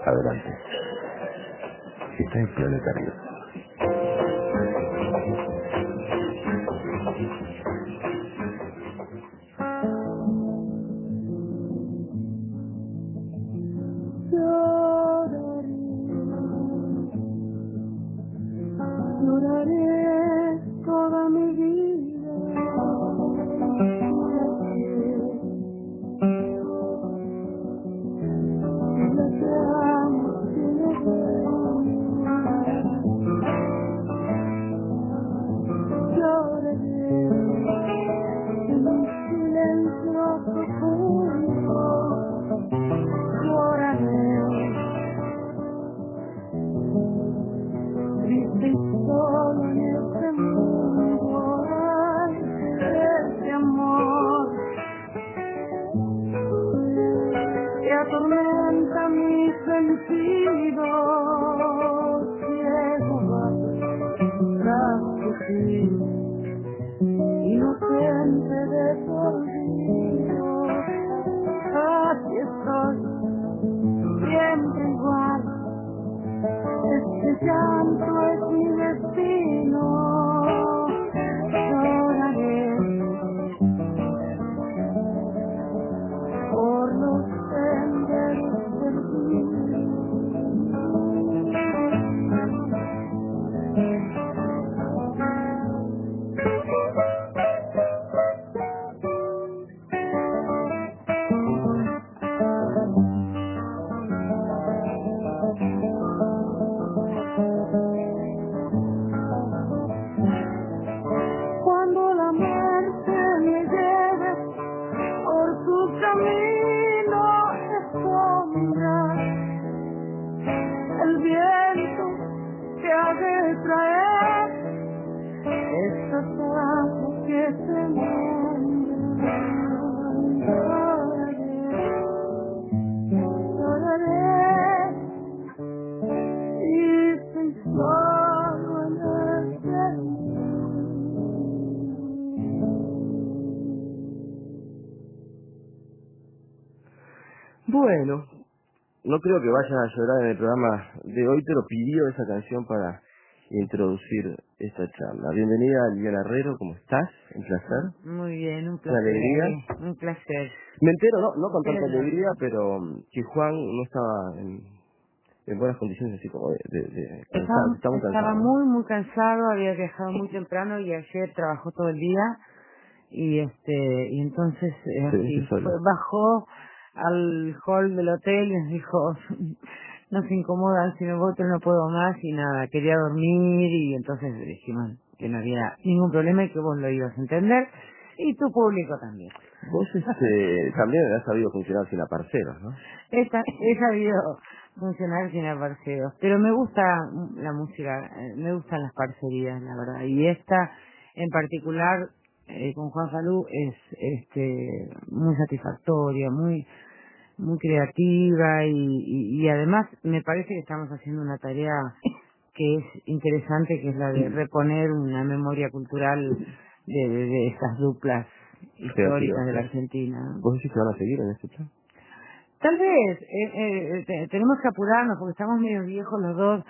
Adelante. Está en Planetario. Lloraré toda mi vida. Solo en este mundo hay ese amor que atormenta mis sentidos, ciego tras ti, inocente de tu olvido. Aquí estoy, siempre igual, este llanto es mi destino. Lloraré por los senderos perdidos. Cuando la muerte me lleve por su camino de sombra, el viento que ha de traer estas aguas que se nombran. Lloraré y estoy solo en el cielo. Bueno, no creo que vayan a llorar en el programa de hoy, pero pidió esa canción para introducir esta charla. Bienvenida, Liliana Herrero, ¿cómo estás? Un placer. Muy bien, un Una placer. alegría. Un placer. Me entero, no con tanta Pero, alegría, pero que Juan no estaba en buenas condiciones, así como de cansado, está muy estaba cansado, ¿no? muy cansado, había viajado muy temprano y ayer trabajó todo el día y entonces Se viste así solo. bajó al hall del hotel y nos dijo no se incomodan si me voy pero no puedo más y nada, quería dormir y entonces dijimos que no había ningún problema y que vos lo ibas a entender y tu público también. Vos también has sabido funcionar sin aparceros, ¿no? He sabido funcionar sin aparceros, pero me gusta la música, me gustan las parcerías, la verdad, y esta en particular con Juan Falú es muy satisfactoria, muy creativa y además me parece que estamos haciendo una tarea que es interesante, que es la de reponer una memoria cultural de estas duplas históricas Creativos, de la ¿no? Argentina. ¿Vos decís que van a seguir en este plan? Tal vez, tenemos que apurarnos porque estamos medio viejos los dos.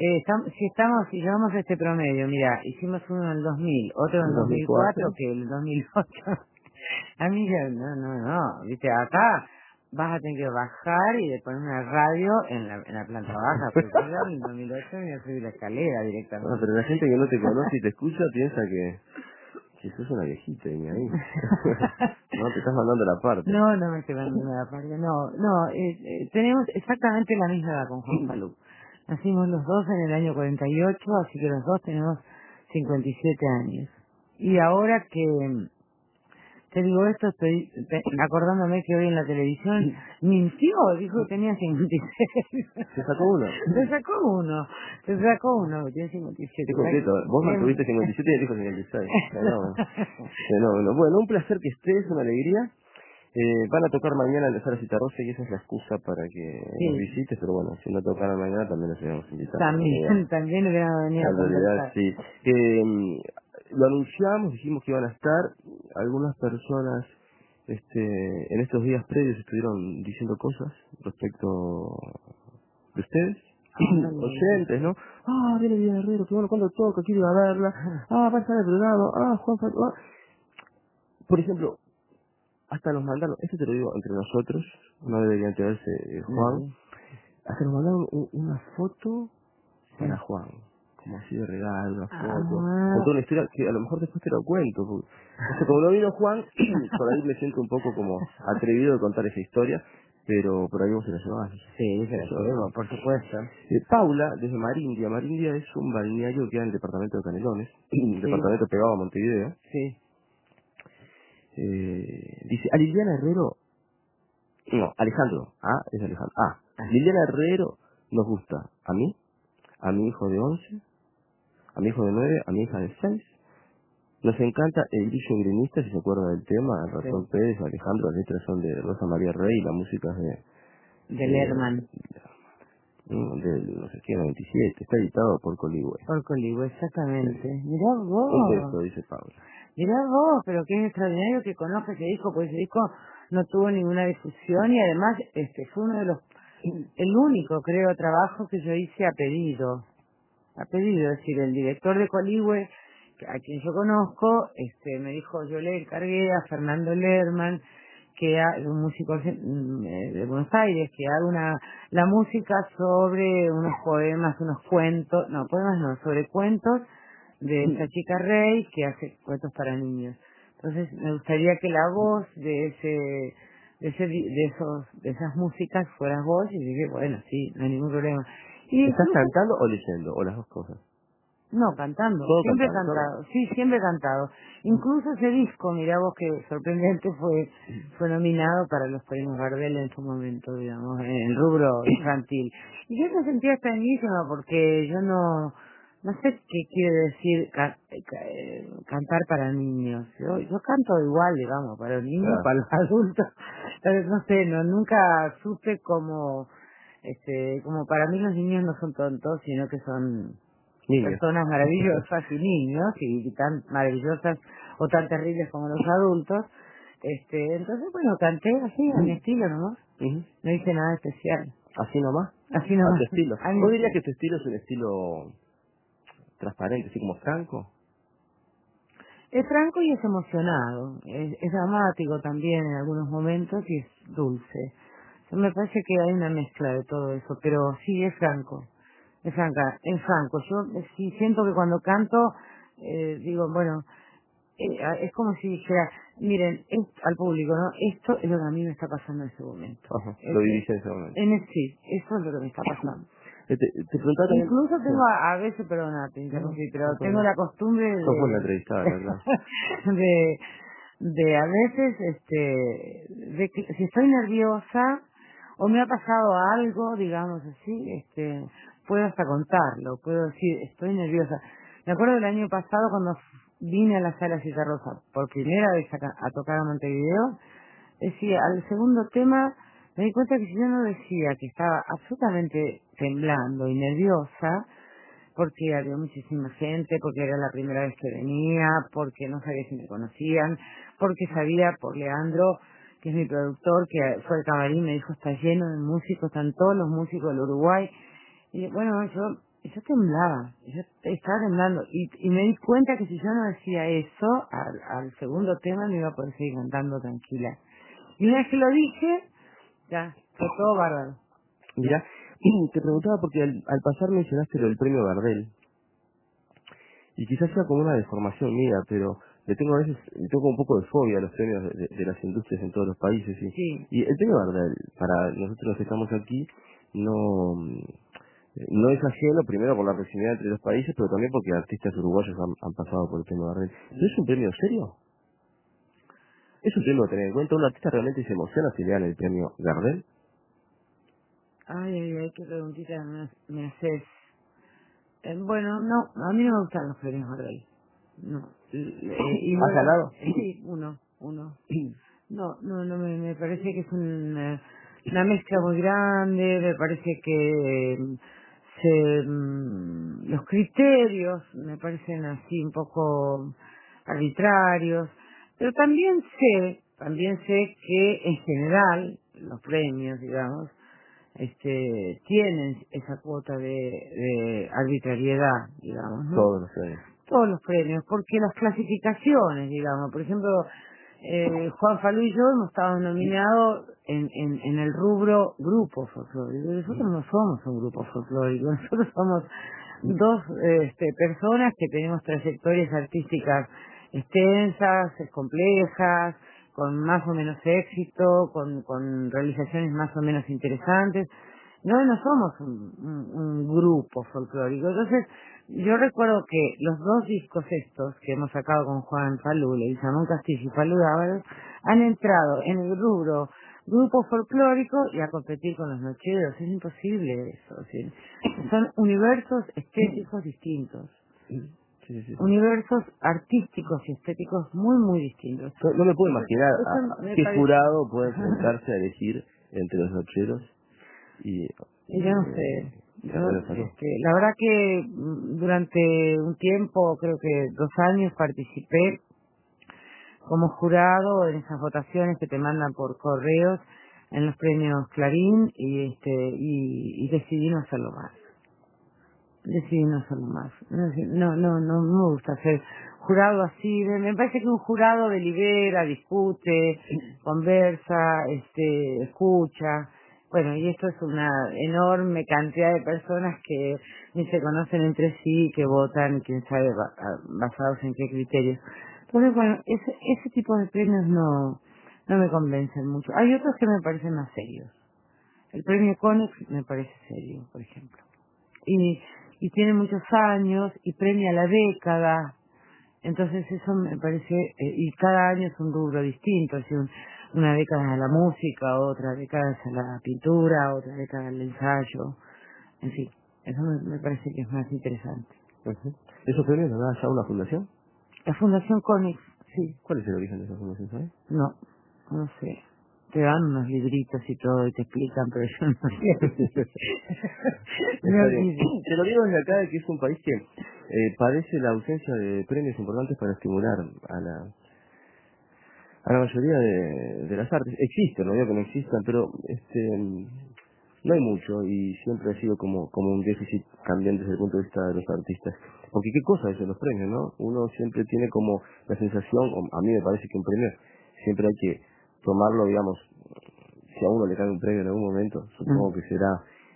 Si llevamos este promedio, mira, hicimos uno en el 2000, otro en En el 2004, 2004. que el 2008. A mí ya, no, viste, acá vas a tener que bajar y de poner una radio en la planta baja, porque yo en el 2008 me fui de la escalera Ah, directamente. pero la gente que no te conoce y te escucha piensa que sos una viejita y ahí. No, te estás mandando la parte. No me estoy mandando la parte, no, tenemos exactamente la misma edad con Juan Falú. Nacimos los dos en el año 48, así que los dos tenemos 57 años. Y ahora que te digo esto, estoy acordándome que hoy en la televisión mintió, dijo que tenía 56. Se sacó uno. Se sacó uno, que tiene 57. Qué completo. Vos mantuviste 57 y él dijo 56. Fenómeno. Fenómeno. Bueno, un placer que estés, una alegría. Van a tocar mañana en Sara Citarrosa y esa es la excusa para que nos Sí, visites, pero bueno, si no tocaran mañana también nos íbamos a invitar. también hubiera venido a En realidad, conversar. sí. Lo anunciamos, dijimos que iban a estar. Algunas personas en estos días previos estuvieron diciendo cosas respecto que ustedes, oyentes, ¿no? Viene Liliana Herrero, que bueno, cuando toca, quiero ir a verla. Va a estar el programa. Juan Falcón. Por ejemplo, hasta nos mandaron, esto te lo digo entre nosotros, no debería enterarse Juan, hasta nos mandaron una foto para Juan, como así de regalo, una foto, con toda una historia que a lo mejor después te lo cuento, porque, o sea, como no vino Juan, por ahí me siento un poco como atrevido de contar esa historia, pero por ahí vos se la llevás. Sí, se la llevo, por supuesto. Paula, desde Marindia. Marindia es un balneario que queda en el departamento de Canelones, un departamento pegado a Montevideo. Sí. Dice, a Liliana Herrero, no, Alejandro, es Alejandro. Liliana Herrero nos gusta a mí, a mi hijo de 11, a mi hijo de 9, a mi hija de 6. Nos encanta el Grillo Gremista, si se acuerda del tema, el ratón Pérez, Alejandro, las letras son de Rosa María Rey, la música es de Lerman. Del, no sé qué, 97, está editado por Coligüe. Por Coligüe, exactamente. Mirá vos. Un beso, dice Paula. Mirá vos, pero qué extraordinario que conozca ese disco, pues ese disco no tuvo ninguna difusión y además fue uno de los, el único, creo, trabajo que yo hice a pedido. Es decir, el director de Coligüe, a quien yo conozco, me dijo, yo le encargué a Fernando Lerman, que es un músico de Buenos Aires, que haga la música sobre unos poemas, unos cuentos, sobre cuentos de esa chica Rey que hace cuentos para niños. Entonces me gustaría que la voz de esas músicas fueras vos, y dije, bueno, sí, no hay ningún problema. Y ¿Estás cantando o leyendo? ¿O las dos cosas? No, cantando, Todo siempre he cantando, cantado, sí, siempre he cantado. Incluso ese disco, mirá vos que sorprendente, fue nominado para los premios Gardel en su momento, digamos, en el rubro infantil. Y yo me sentía extrañísima porque yo no sé qué quiere decir cantar para niños. Yo canto igual, digamos, para los niños, para los adultos, pero no sé, nunca supe como para mí los niños no son tontos, sino que son personas maravillosas y niños, y tan maravillosas o tan terribles como los adultos. Entonces, bueno, canté así, a mi estilo nomás. No hice nada especial. ¿Así nomás? Así nomás. ¿A tu estilo? ¿Vos dirías que tu estilo es un estilo transparente, así como franco? Es franco y es emocionado. Es dramático también en algunos momentos y es dulce. Me parece que hay una mezcla de todo eso, pero sí, es franco. Es franco. Yo sí siento que cuando canto, digo, bueno, es como si dijera, miren, al público, ¿no? Esto es lo que a mí me está pasando en este momento. Ajá, lo vivís en ese momento. Sí, eso es lo que me está pasando. Te preguntaba también... Incluso tengo a veces, perdona, te interrumpí, pero tengo la costumbre de... Sos buena entrevistada, claro. de a veces, de que si estoy nerviosa o me ha pasado algo, digamos así, puedo hasta contarlo, puedo decir, estoy nerviosa. Me acuerdo del año pasado cuando vine a la Sala Citarrosa por primera vez a tocar a Montevideo, decía, al segundo tema me di cuenta que si yo no decía que estaba absolutamente temblando y nerviosa, porque había muchísima gente, porque era la primera vez que venía, porque no sabía si me conocían, porque sabía por Leandro, que es mi productor, que fue al camarín, me dijo, está lleno de músicos, están todos los músicos del Uruguay. Y bueno, yo temblaba, yo estaba temblando, y me di cuenta que si yo no decía eso, al segundo tema no iba a poder seguir cantando tranquila. Y una vez que lo dije, ya, fue todo bárbaro. Mira, te preguntaba porque al pasar mencionaste lo del premio Gardel, y quizás sea como una deformación mía, pero le tengo un poco de fobia a los premios de las industrias en todos los países. Sí. Y el premio Gardel, para nosotros que estamos aquí, no es ajeno, primero por la proximidad entre los países, pero también porque artistas uruguayos han pasado por el premio Gardel. ¿No es un premio serio? ¿Es un premio a tener en cuenta? ¿Un artista realmente se emociona si le dan el premio Gardel? Ay, qué preguntita me haces. Bueno, no, a mí no me gustan los premios Gardel. No. ¿Has ganado? Sí, uno. No, me parece que es una mezcla muy grande, me parece que los criterios me parecen así un poco arbitrarios, pero también sé que en general los premios, digamos, tienen esa cuota de arbitrariedad, digamos, ¿no? Todos los años. Todos los premios, porque las clasificaciones, digamos, por ejemplo, Juan Falú y yo hemos estado nominados en el rubro grupo folclórico. Nosotros no somos un grupo folclórico, nosotros somos dos personas que tenemos trayectorias artísticas extensas, complejas, con más o menos éxito, con realizaciones más o menos interesantes. No somos un grupo folclórico. Entonces, yo recuerdo que los 2 discos estos que hemos sacado con Juan Falú, Leguizamón Castillo y Falú Dávalos, han entrado en el rubro grupo folclórico y a competir con los nocheros. Es imposible eso. ¿Sí? Son universos estéticos distintos. Sí. Universos artísticos y estéticos muy, muy distintos. No me puedo imaginar qué parece... jurado puede enfrentarse a elegir entre los nocheros y yo no sé. La verdad que durante un tiempo, creo que 2 años, participé como jurado en esas votaciones que te mandan por correos en los premios Clarín y decidí no hacerlo más. No me gusta ser jurado así. Me parece que un jurado delibera, discute, conversa, escucha. Bueno, y esto es una enorme cantidad de personas que ni se conocen entre sí, que votan, quién sabe, basados en qué criterios. Entonces, bueno, ese tipo de premios no me convencen mucho. Hay otros que me parecen más serios. El premio Conex me parece serio, por ejemplo. Y tiene muchos años y premia la década. Entonces eso me parece, y cada año es un rubro distinto, es una década a la música, otra década a la pintura, otra década al ensayo, en fin, eso me parece que es más interesante. ¿Esos premios los da ya una fundación? La Fundación Conex, sí. ¿Cuál es el origen de esa fundación, sabes? No sé. Te dan unos libritos y todo y te explican, pero yo no sé. Te lo digo desde acá, de que es un país que padece la ausencia de premios importantes para estimular a la mayoría de las artes. Existen, no digo que no existan, pero no hay mucho y siempre ha sido como un déficit cambiante desde el punto de vista de los artistas. Porque qué cosa es los premios, ¿no? Uno siempre tiene como la sensación, o a mí me parece que un premio siempre hay que tomarlo, digamos, si a uno le cae un premio en algún momento, supongo que será,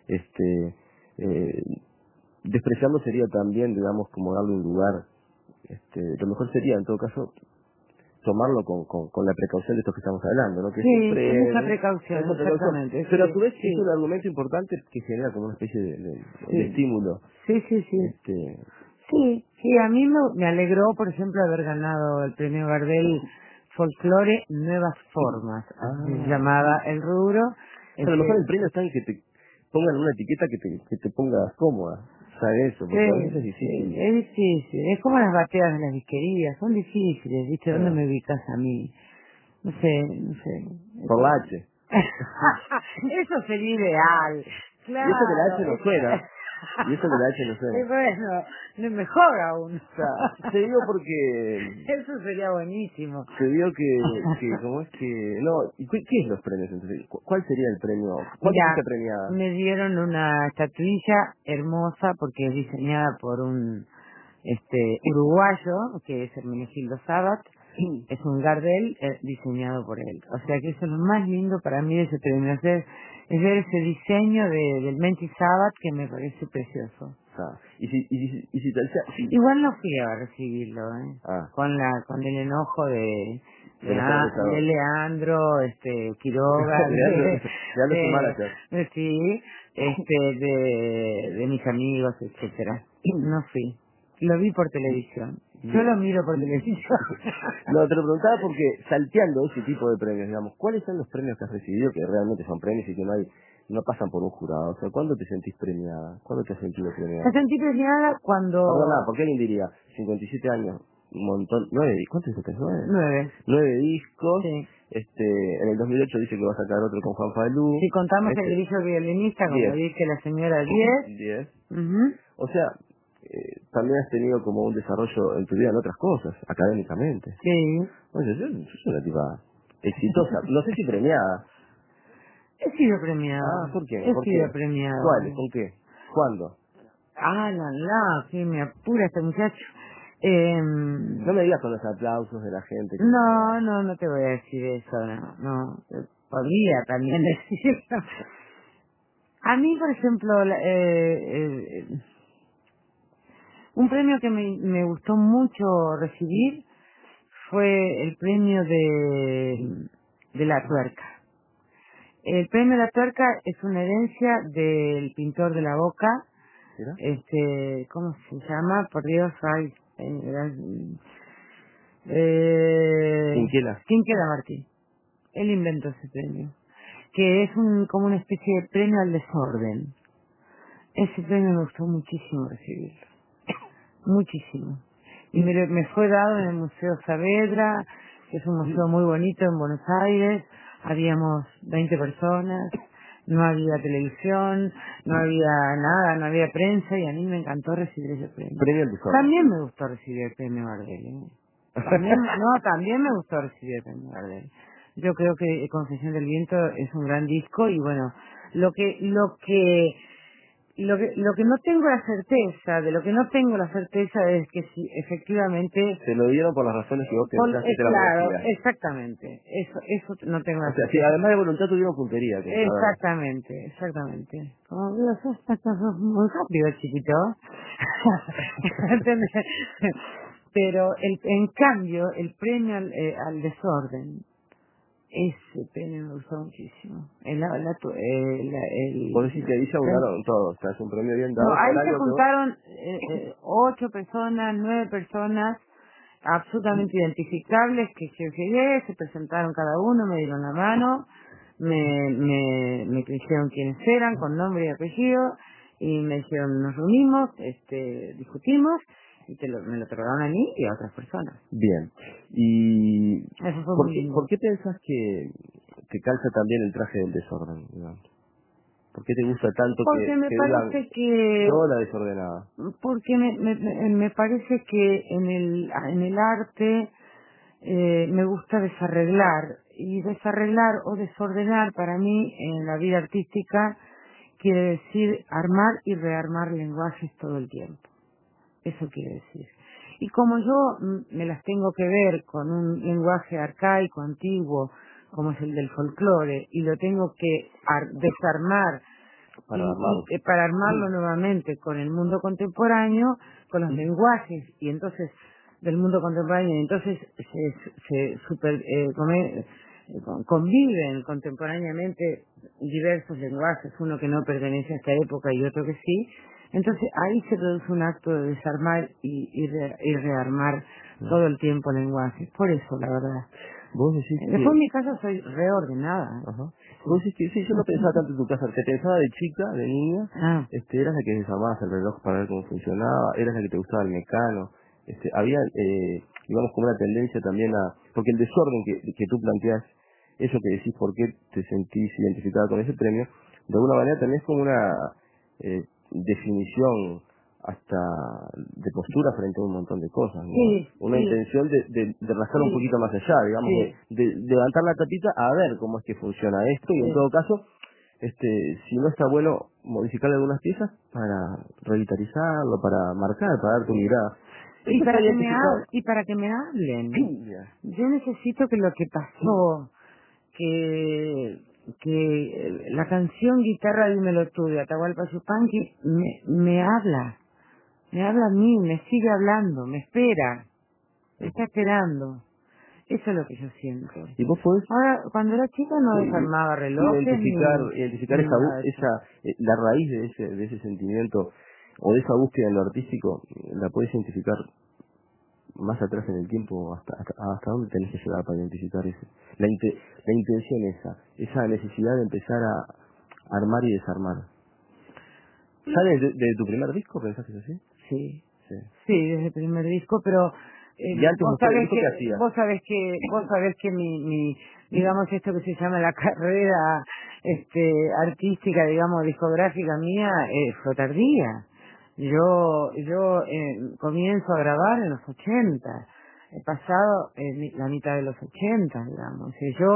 despreciarlo sería también, digamos, como darle un lugar, lo mejor sería, en todo caso, tomarlo con la precaución de esto que estamos hablando, ¿no? Que sí, siempre con esa precaución, exactamente. Pero sí, a su vez sí. es un argumento importante que genera como una especie de estímulo. Sí. Sí, a mí me alegró, por ejemplo, haber ganado el premio Gardel Folclore Nuevas Formas, se llamaba el rubro. Pero a lo mejor el premio está en que te pongan una etiqueta que te pongas cómoda, ¿sabes eso? Porque a veces es difícil. Sí, es difícil, es como las bateas de las disquerías, son difíciles, ¿viste? ¿Dónde me ubicas a mí? No sé. Por la H. Eso sería ideal. Claro. Y eso que la H no suena. Y eso que la H no suena. Y bueno, no es mejor aún. O sea, te digo porque... Eso sería buenísimo. Te digo que ¿cómo es que...? No, ¿y qué es los premios entonces? ¿Cuál sería el premio? ¿Cuándo fuiste premiada? Me dieron una estatuilla hermosa porque es diseñada por un uruguayo, que es Hermenegildo Sabat. Es un Gardel diseñado por él. O sea que eso es lo más lindo para mí de ese premio, es ver ese diseño del Menchi Sabat que me parece precioso. ¿Y si te decía... Igual no fui a recibirlo, con el enojo de Leandro, Quiroga, Leandro Sumaracha. Sí, de mis amigos, etcétera. No fui. Lo vi por televisión. Yo lo miro por televisión. No, te lo preguntaba porque salteando ese tipo de premios, digamos, ¿cuáles son los premios que has recibido que realmente son premios y que no pasan por un jurado? O sea, ¿cuándo te sentís premiada? ¿Cuándo te has sentido premiada? Me sentí premiada cuando... Perdona, porque alguien diría, 57 años, un montón, 9, ¿cuántos discos? 9 discos. Sí. En el 2008 dice que va a sacar otro con Juan Falú. Si contamos el grillo violinista, como dice la señora, 10. O sea, también has tenido como un desarrollo en tu vida en otras cosas, académicamente. Sí. Oye, yo soy una tipa exitosa, no sé si premiada. He sido premiado. ¿Por qué? He ¿Por sido qué? premiado. ¿Cuál? ¿Con qué? ¿Cuándo? Que me apura este muchacho. No me digas con los aplausos de la gente. No te voy a decir eso, no. Podría también decirlo. A mí, por ejemplo, un premio que me gustó mucho recibir fue el premio de la tuerca. El premio de la tuerca es una herencia del pintor de la Boca, ¿Mira? ¿cómo se llama? Por Dios, Quinquela Martín. Él inventó ese premio, que es como una especie de premio al desorden. Ese premio me gustó muchísimo recibirlo, muchísimo. Y me fue dado en el Museo Saavedra, que es un museo muy bonito en Buenos Aires. Habíamos 20 personas, no había televisión, no había nada, no había prensa, y a mí me encantó recibir ese premio. Premio al desorden. También me gustó recibir el premio Gardel, ¿eh? También me gustó recibir el premio Gardel. Yo creo que Confesión del Viento es un gran disco, y bueno, lo que no tengo la certeza, es que si efectivamente... Se lo dieron por las razones que vos pensás que te la Claro, merecías. exactamente. Eso no tengo la O sea, certeza. si además de voluntad tuvieron puntería. Exactamente. Como digo, sos muy rápido, chiquito. ¿Entendés? Pero en cambio, el premio al desorden, ese premio me gustó muchísimo. Vos decís que ahí se aunaron todos, o sea, es un premio bien dado. No, ahí por se algo que juntaron 8 personas, 9 personas, absolutamente identificables, que yo llegué, se presentaron cada uno, me dieron la mano, me dijeron quiénes eran, con nombre y apellido, y me dijeron, nos reunimos, discutimos, y me lo otorgaron a mí y a otras personas. Bien. ¿Y Eso fue muy lindo. por qué pensás que calza también el traje del desorden, digamos? ¿Por qué te gusta tanto Porque me que parece digan que... yo la desordenada? Porque me parece que en el arte me gusta desarreglar, y desarreglar o desordenar para mí en la vida artística quiere decir armar y rearmar lenguajes todo el tiempo. Eso quiere decir. Y como yo me las tengo que ver con un lenguaje arcaico, antiguo, como es el del folclore, y lo tengo que desarmar para armarlo nuevamente con el mundo contemporáneo, con los lenguajes, y entonces del mundo contemporáneo, y entonces conviven contemporáneamente diversos lenguajes, uno que no pertenece a esta época y otro que sí. Entonces ahí se produce un acto de desarmar y rearmar todo el tiempo lenguajes. Por eso, la verdad. Vos decís Después en mi casa soy reordenada. Ajá. Vos decís que sí, yo no pensaba tanto en tu casa. Te pensaba de chica, de niña, eras la que desarmabas el reloj para ver cómo funcionaba, eras la que te gustaba el mecano. Había, digamos, como una tendencia también a... Porque el desorden que tú planteas, eso que decís, por qué te sentís identificada con ese premio, de alguna manera también es como una definición hasta de postura frente a un montón de cosas, ¿no? Sí, Una intención de rascar un poquito más allá, digamos, de levantar la tapita a ver cómo es que funciona esto, y en todo caso, si no está bueno, modificarle algunas piezas para revitalizarlo, para marcar, para dar tu mirada. Y para que me hablen. Yo necesito que lo que pasó, que la canción Guitarra Dímelo Tú de Atahualpa Yupanqui me habla a mí, me sigue hablando, me espera, me está esperando. Eso es lo que yo siento. ¿Y vos podés Ahora, cuando era chica no desarmaba relojes identificar ni nada de eso. la raíz de ese sentimiento o de esa búsqueda en lo artístico? ¿La podés identificar más atrás en el tiempo? ¿Hasta dónde tenés que llegar para identificar eso? La intención esa necesidad de empezar a armar y desarmar. ¿Sabes de tu primer disco? ¿Pensás que es así? Sí, desde el primer disco, pero ¿Y antes qué hacías? vos sabés que mi digamos, esto que se llama la carrera artística, digamos, discográfica mía, fue tardía. Yo comienzo a grabar en los 80, he pasado la mitad de los 80, digamos. Yo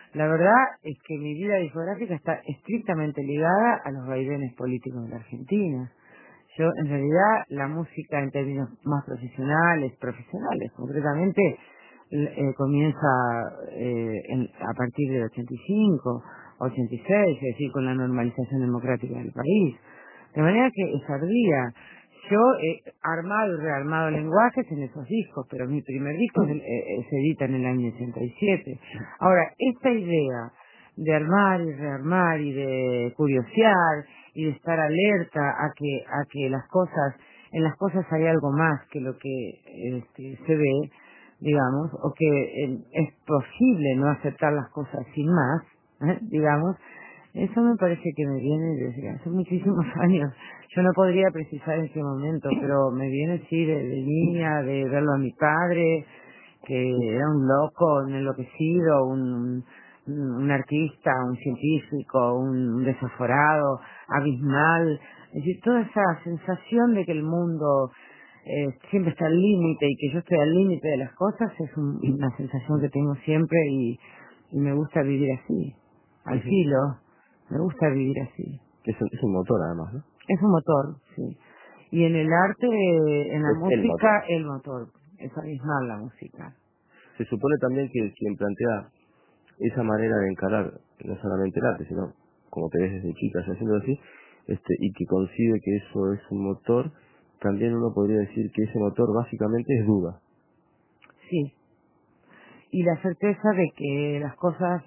La verdad es que mi vida discográfica está estrictamente ligada a los vaivenes políticos de la Argentina. Yo, en realidad, la música en términos más profesionales, concretamente, comienza a partir del 85, 86, es decir, con la normalización democrática del país. De manera que es tardía. Yo he armado y rearmado lenguajes en esos discos, pero mi primer disco se edita en el año 87. Ahora, esta idea de armar y rearmar y de curiosear y de estar alerta a que en las cosas hay algo más que lo que se ve, digamos, o que es posible no aceptar las cosas sin más, digamos, eso me parece que me viene desde hace muchísimos años. Yo no podría precisar en qué momento, pero me viene sí de niña, de verlo a mi padre, que era un loco, un enloquecido, un artista, un científico, un desaforado, abismal. Es decir, toda esa sensación de que el mundo siempre está al límite y que yo estoy al límite de las cosas es una sensación que tengo siempre y me gusta vivir así, al filo. Me gusta vivir así. Es un motor, además, ¿no? Es un motor, sí. Y en el arte, en la Es música, el motor. Es abismal la música. Se supone también que quien plantea esa manera de encarar no solamente el arte, sino como te ves desde chica haciendo así, y que concibe que eso es un motor, también uno podría decir que ese motor básicamente es duda. Sí. Y la certeza de que las cosas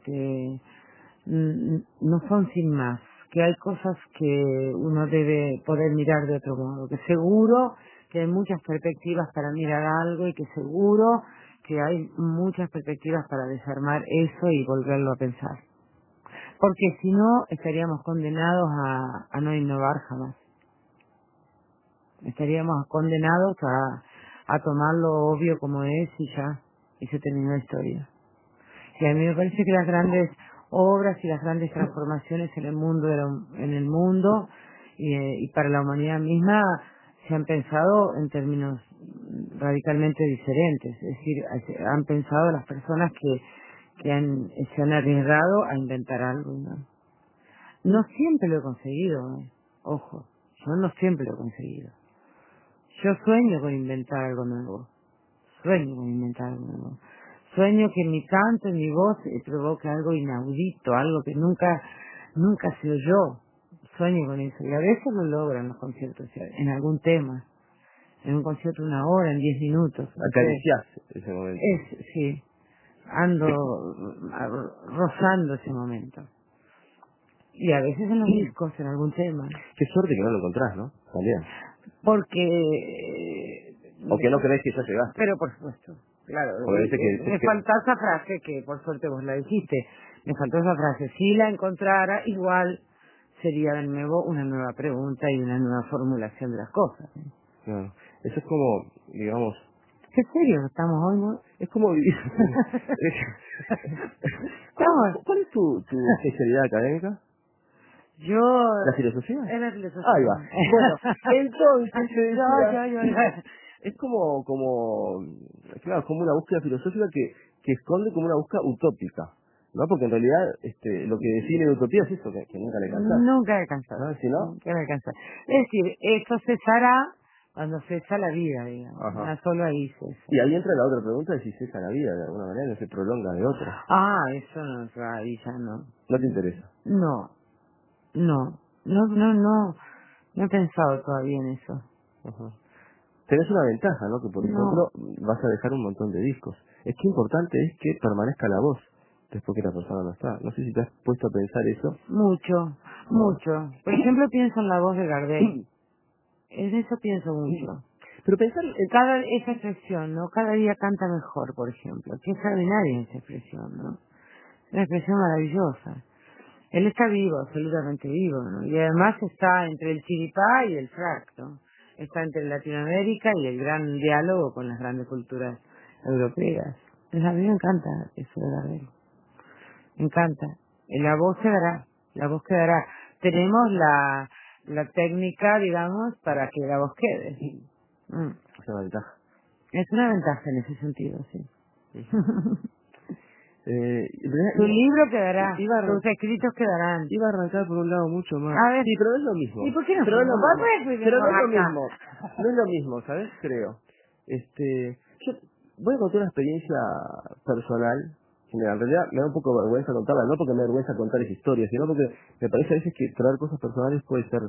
no son sin más, que hay cosas que uno debe poder mirar de otro modo, que seguro que hay muchas perspectivas para mirar algo y que seguro que hay muchas perspectivas para desarmar eso y volverlo a pensar. Porque si no, estaríamos condenados a no innovar jamás. Estaríamos condenados a tomar lo obvio como es y ya, y se terminó la historia. Y a mí me parece que las grandes obras y las grandes transformaciones en el mundo y para la humanidad misma se han pensado en términos radicalmente diferentes. Es decir, han pensado las personas que se han arriesgado a inventar algo. No siempre lo he conseguido, ojo, yo no siempre lo he conseguido. Yo sueño con inventar algo nuevo. Sueño con inventar algo nuevo. Sueño que mi canto y mi voz provoque algo inaudito, algo que nunca se oyó. Sueño con eso. Y a veces lo logro en los conciertos, en algún tema. En un concierto 1 hora, en 10 minutos. Acariciás ese momento. Sí. Ando rozando ese momento. Y a veces en los discos, en algún tema. Qué suerte que no lo encontrás, ¿no? También. Porque... O que no crees que ya llegaste. Pero por supuesto, claro. Me faltó esa frase, que por suerte vos la dijiste. Me faltó esa frase. Si la encontrara, igual sería de nuevo una nueva pregunta y una nueva formulación de las cosas. Claro. Eso es como, digamos... Qué serio estamos hoy, ¿no? Es como vivir... ¿Cuál es tu especialidad académica? Yo... ¿La filosofía? Es la filosofía. Ahí va. Bueno, entonces yo decía, yo. es como, claro, como una búsqueda filosófica que esconde como una búsqueda utópica, ¿no? Porque en realidad lo que define la utopía es eso, que nunca le alcanza. Nunca alcanza. ¿No? ¿Si no? Nunca alcanza. Es decir, esto cesará cuando cesa la vida, digamos. Ajá. No solo ahí cesa. Y ahí entra la otra pregunta de si cesa la vida de alguna manera, no se prolonga de otra. Eso no, ahí ya no. ¿No te interesa? No. No he pensado todavía en eso. Ajá. Tenés una ventaja, ¿no? Que por ejemplo vas a dejar un montón de discos. Es que importante es que permanezca la voz después que la persona no está. No sé si te has puesto a pensar eso. Mucho. Por ejemplo, pienso en la voz de Gardel. En eso pienso mucho. Pero pensar Esa expresión, ¿no? Cada día canta mejor, por ejemplo. Qué extraordinaria esa expresión, ¿no? Una expresión maravillosa. Él está vivo, absolutamente vivo, ¿no? Y además está entre el chiripá y el frac, ¿no? Está entre Latinoamérica y el gran diálogo con las grandes culturas europeas. Pues a mí me encanta eso de Gardel. Me encanta. Y la voz quedará. Tenemos la técnica, digamos, para que la voz quede. Es una ventaja. Es una ventaja en ese sentido, sí. Tu libro quedará, tus escritos quedarán. Iba a arrancar por un lado mucho más. A ver. Sí, pero no es lo mismo. ¿Y por qué no? Pero no es lo acá? mismo. No es lo mismo, ¿sabes? Creo. Yo voy a contar una experiencia personal. Mira, en realidad me da un poco de vergüenza contarla, no porque me da vergüenza contar esa historia, sino porque me parece a veces que traer cosas personales puede ser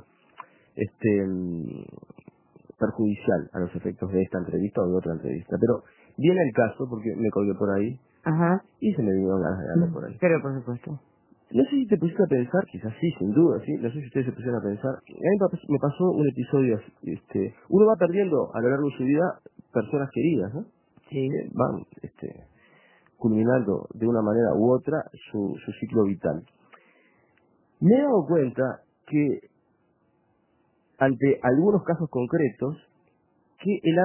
perjudicial a los efectos de esta entrevista o de otra entrevista. Pero viene el caso, porque me colgué por ahí, Ajá. y se me vinieron ganas de hablar por ahí. Pero por supuesto. No sé si te pusiste a pensar, quizás sí, sin duda, sí, no sé si ustedes se pusieron a pensar. A mí me pasó un episodio, uno va perdiendo a lo largo de su vida personas queridas, ¿no? Sí. Van, culminando de una manera u otra su ciclo vital. Me he dado cuenta que ante algunos casos concretos, que el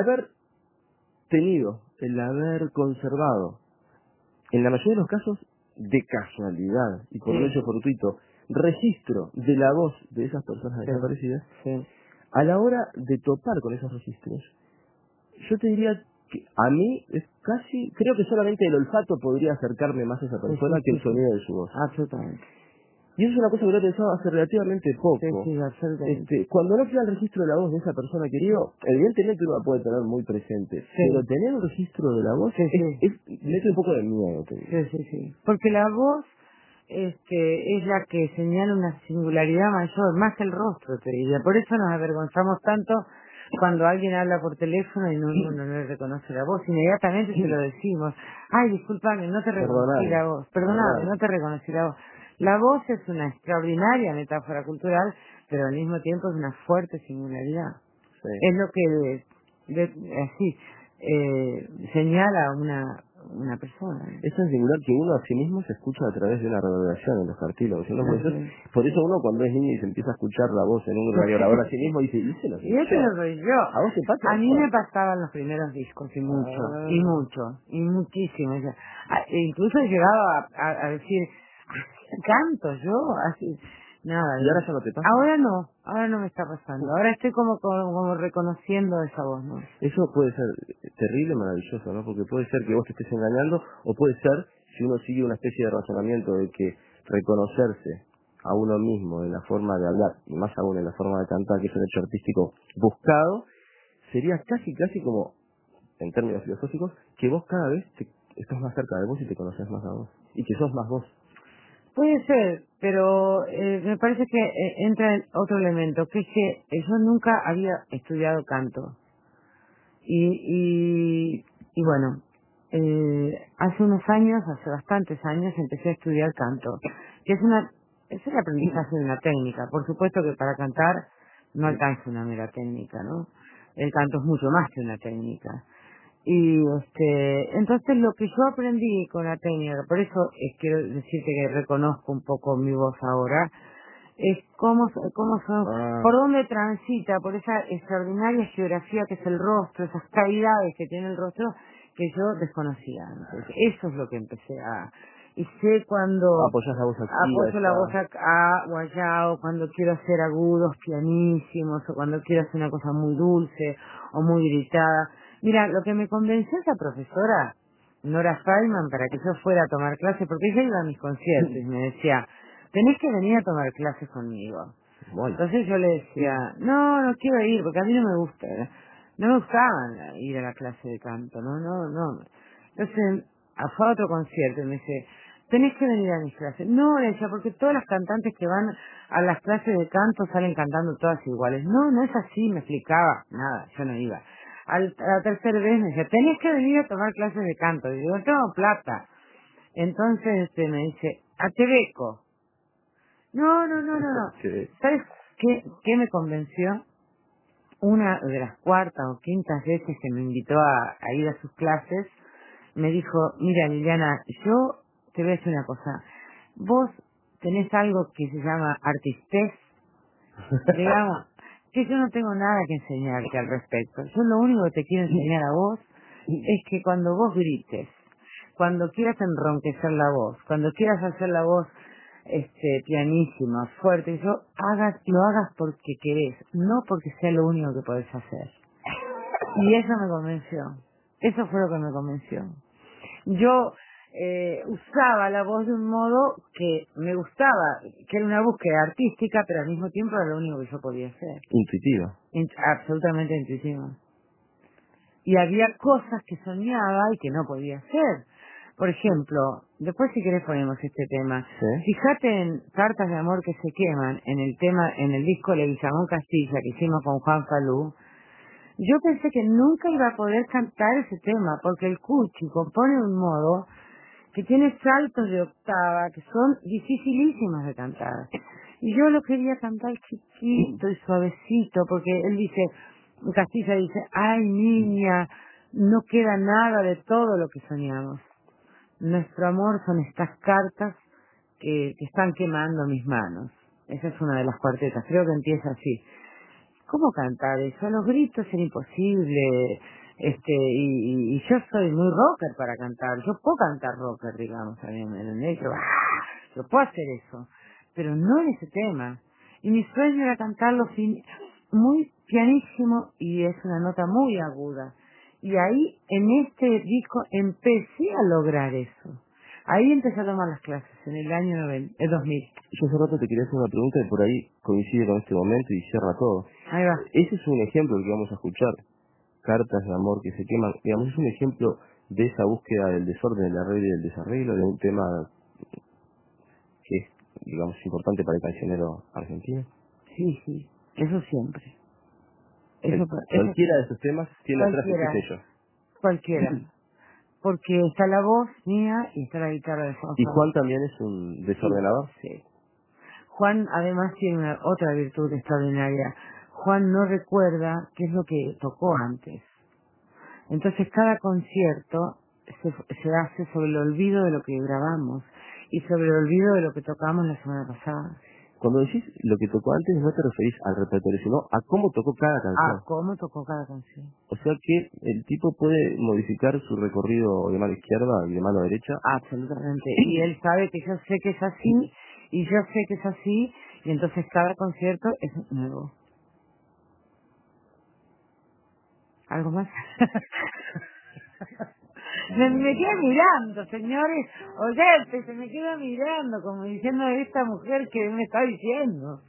haber conservado, en la mayoría de los casos, de casualidad y por un hecho fortuito, registro de la voz de esas personas desaparecidas, a la hora de topar con esos registros, yo te diría que a mí es casi, creo que solamente el olfato podría acercarme más a esa persona que el sonido de su voz. Absolutamente. Y eso es una cosa que lo he pensado hace relativamente poco. Sí, absolutamente. Cuando no queda el registro de la voz de esa persona querido, evidentemente uno la puede tener muy presente, pero tener un registro de la voz mete un poco de miedo. Sí. Porque la voz es la que señala una singularidad mayor, más que el rostro, te diría. Por eso nos avergonzamos tanto cuando alguien habla por teléfono y uno no le reconoce la voz. Inmediatamente se lo decimos. Ay, discúlpame, no te reconocí la voz. Perdóname, no te reconocí la voz. La voz es una extraordinaria metáfora cultural, pero al mismo tiempo es una fuerte singularidad. Sí. Es lo que señala una persona. Es tan singular que uno a sí mismo se escucha a través de una reverberación en los cartílagos, en los huesos. Por eso uno cuando es niño y se empieza a escuchar la voz en un radiograbador a sí mismo dice, ¿y ese no soy Y ese yo? no soy yo. ¿A vos te pasa? A mí me pasaban los primeros discos y mucho, y muchísimo. O sea, incluso he llegado a decir, canto yo, así, nada. ¿Y ahora ya no te pasa? Ahora no me está pasando. Ahora estoy como reconociendo esa voz, ¿no? Eso puede ser terrible, maravilloso, ¿no? Porque puede ser que vos te estés engañando, o puede ser, si uno sigue una especie de razonamiento de que reconocerse a uno mismo en la forma de hablar, y más aún en la forma de cantar, que es un hecho artístico buscado, sería casi como, en términos filosóficos, que vos cada vez estás más cerca de vos y te conoces más a vos, y que sos más vos. Puede ser, pero me parece que entra otro elemento, que es que yo nunca había estudiado canto. Y bueno, hace unos años, hace bastantes años, empecé a estudiar canto, que es el aprendizaje de una técnica. Por supuesto que para cantar no alcanza una mera técnica, ¿no? El canto es mucho más que una técnica. Y entonces lo que yo aprendí con la técnica, por eso quiero decirte que reconozco un poco mi voz ahora, es cómo son, por dónde transita, por esa extraordinaria geografía que es el rostro, esas cavidades que tiene el rostro que yo desconocía antes. Eso es lo que empecé y sé cuando apoyas la voz aquí, apoyo la voz acá o allá, o cuando quiero hacer agudos pianísimos, o cuando quiero hacer una cosa muy dulce o muy gritada. Mira, lo que me convenció esa profesora, Nora Feldman, para que yo fuera a tomar clases, porque ella iba a mis conciertos y me decía, tenés que venir a tomar clases conmigo. Bueno. Entonces yo le decía, no quiero ir, porque a mí no me gusta, no me gustaba ir a la clase de canto, no. Entonces fue a otro concierto y me dice, tenés que venir a mis clases. No, le decía, porque todas las cantantes que van a las clases de canto salen cantando todas iguales. No es así, me explicaba. Nada, yo no iba. A la tercera vez me decía, tenés que venir a tomar clases de canto. Y digo, no tengo plata. Entonces me dice, a Tebeco. No. Sí. ¿Sabes qué me convenció? Una de las cuartas o quintas veces que me invitó a ir a sus clases, me dijo, mira Liliana, yo te voy a decir una cosa, vos tenés algo que se llama artistez, digamos, que yo no tengo nada que enseñarte al respecto. Yo lo único que te quiero enseñar a vos es que cuando vos grites, cuando quieras enronquecer la voz, cuando quieras hacer la voz pianísima, fuerte, lo hagas porque querés, no porque sea lo único que podés hacer. Y eso me convenció. Eso fue lo que me convenció. Yo usaba la voz de un modo que me gustaba, que era una búsqueda artística, pero al mismo tiempo era lo único que yo podía hacer. Intuitiva. Absolutamente intuitiva. Y había cosas que soñaba y que no podía hacer. Por ejemplo, después si querés ponemos este tema. ¿Sí? Fíjate en Cartas de Amor que se queman, en el disco Leguizamón Castilla que hicimos con Juan Falú. Yo pensé que nunca iba a poder cantar ese tema, porque el Cuchi compone de un modo que tiene saltos de octava que son dificilísimos de cantar. Y yo lo quería cantar chiquito y suavecito, porque él dice, Castilla dice, ay niña, no queda nada de todo lo que soñamos. Nuestro amor son estas cartas que están quemando mis manos. Esa es una de las cuartetas, creo que empieza así. ¿Cómo cantar eso? A los gritos era imposible, y yo soy muy rocker para cantar. Yo puedo cantar rocker, digamos, también, ¿me entendés? Yo puedo hacer eso, pero no en ese tema. Y mi sueño era cantarlo muy pianísimo y es una nota muy aguda. Y ahí, en este disco, empecé a lograr eso. Ahí empecé a tomar las clases, en el año 2000. Yo hace rato te quería hacer una pregunta que por ahí coincide con este momento y cierra todo. Ahí va. Ese es un ejemplo que vamos a escuchar. Cartas de amor que se queman. Digamos, es un ejemplo de esa búsqueda del desorden, del arreglo y del desarreglo, de un tema que es, digamos, importante para el cancionero argentino. Sí, eso siempre. Eso Cualquiera de esos temas tiene atrás ese sello. Cualquiera. Porque está la voz mía y está la guitarra de Juan. ¿Y Juan también es un desordenador? Sí. Juan además tiene otra virtud extraordinaria. Juan no recuerda qué es lo que tocó antes. Entonces cada concierto se hace sobre el olvido de lo que grabamos y sobre el olvido de lo que tocamos la semana pasada. Cuando decís lo que tocó antes, no te referís al repertorio, sino a cómo tocó cada canción. A cómo tocó cada canción. O sea que el tipo puede modificar su recorrido de mano izquierda y de mano derecha. Absolutamente. Y él sabe que yo sé que es así, y yo sé que es así, y entonces cada concierto es nuevo. ¿Algo más? me queda mirando, señores. Oye, se me queda mirando, como diciendo esta mujer que me está diciendo.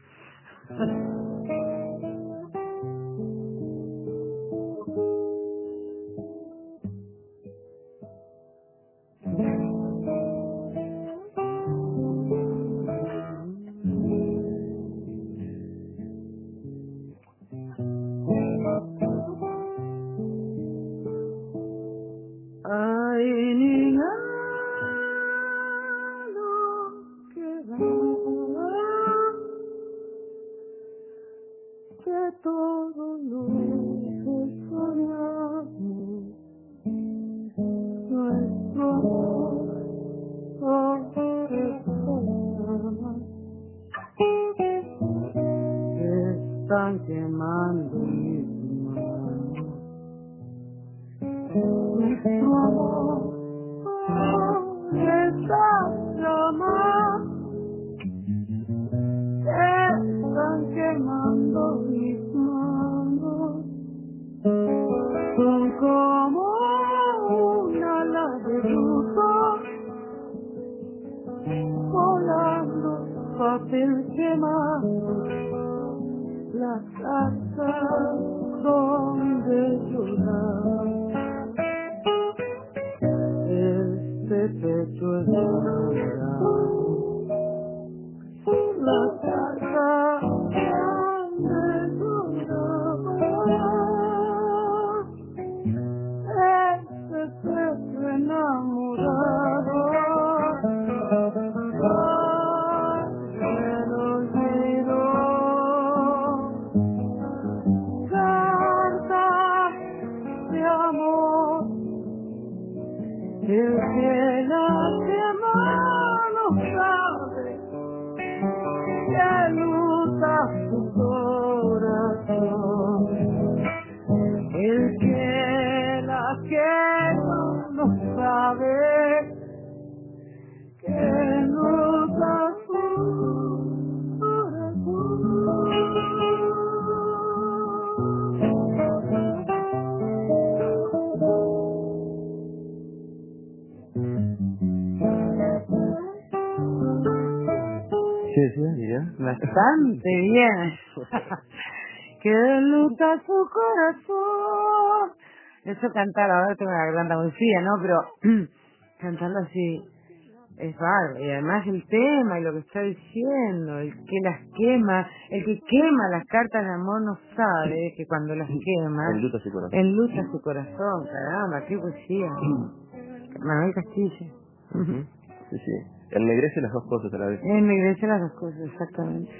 Ay, niña, no queda de todo lo que soñamos. Nuestro amor están quemando mis manos. Nuestro amor está llamando. Están quemando mis manos. Son como un ala de luto volando, papel quemado, las cartas donde llorar. Este pecho es sagrado, las cartas donde llorar. Este pecho enamorado. El olvido, carta de amor, el que la quema no sabe que luta su corazón, el que la quema no sabe que luta su corazón. bastante bien. Que enluta su corazón. Eso cantar, ahora tengo la garganta muy fría, ¿no? Pero cantarlo así es raro. Y además el tema y lo que está diciendo, el que las quema, el que quema las cartas de amor no sabe que cuando las quema, enluta su corazón. Caramba, qué poesía. Manuel Castillo. Sí, sí. Ennegrece las dos cosas a la vez. Ennegrece las dos cosas, exactamente.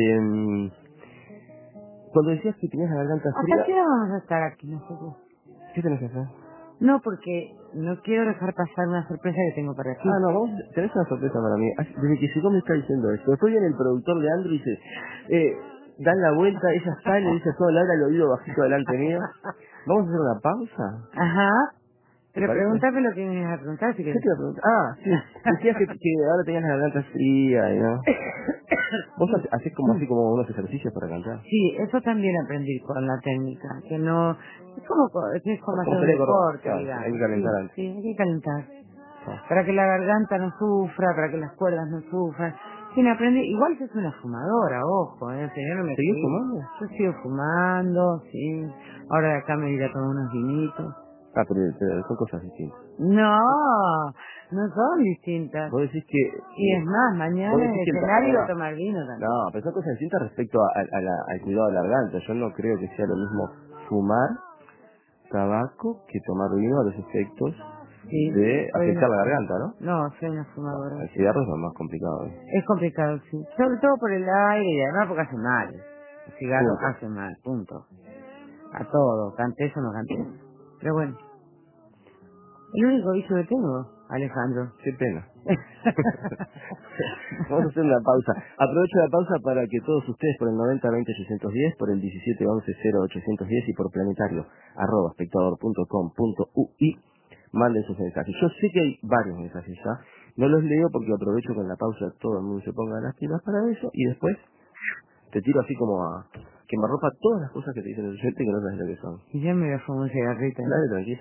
Cuando decías que tenías la garganta fría... ¿Hasta qué hora vamos a estar aquí nosotros? ¿Qué tenés que hacer? No, porque no quiero dejar pasar una sorpresa que tengo para ti. Ah, no, vos tenés una sorpresa para mí. Desde que llegó me está diciendo esto. Después viene el productor de Andrew y dice, dan la vuelta, ella está y le dice a toda Laura el oído bajito delante mío. ¿Vamos a hacer una pausa? Ajá. Pero parece? pregúntame lo que me ibas a preguntar si ¿Qué querés. te iba a preguntar? Ah, sí. Decías que ahora tenías la garganta fría y no. ¿Vos haces como así como unos ejercicios para cantar? Sí, eso también aprendí con la técnica, que no... Es como hacer un deporte, digamos. Hay que calentar antes. Sí, hay que calentar. Para que la garganta no sufra, para que las cuerdas no sufran. Quien aprende, igual que es una fumadora, ojo, el señor no me ¿Seguís sigue. fumando? Yo sigo fumando, sí. Ahora de acá me iré a tomar unos vinitos. Ah, pero son cosas distintas. No, no son distintas. Vos decís que... Y es más, mañana en el escenario voy a tomar vino también. No, pero son cosas distintas respecto al cuidado de la garganta. Yo no creo que sea lo mismo fumar tabaco que tomar vino a los efectos de afectar la garganta, ¿no? No, soy una fumadora. El cigarro es lo más complicado. Es complicado, sí. Sobre todo por el aire y además porque hace mal. El cigarro hace mal, punto. A todo, cante eso o no cante eso. Pero bueno, el único vicio que tengo, Alejandro. Qué pena. Vamos a hacer una pausa. Aprovecho la pausa para que todos ustedes por el 90-20-610, por el 1711-0810 y por planetario @espectador.com.ui manden sus mensajes. Yo sé que hay varios mensajes ya. No los leo porque aprovecho que en la pausa todo el mundo se ponga las pilas para eso y después te tiro así como a quemarropa todas las cosas que te dicen el oyente que no sabes lo que son. Y ya me voy a fumar un cigarrito. Dale, tranquila.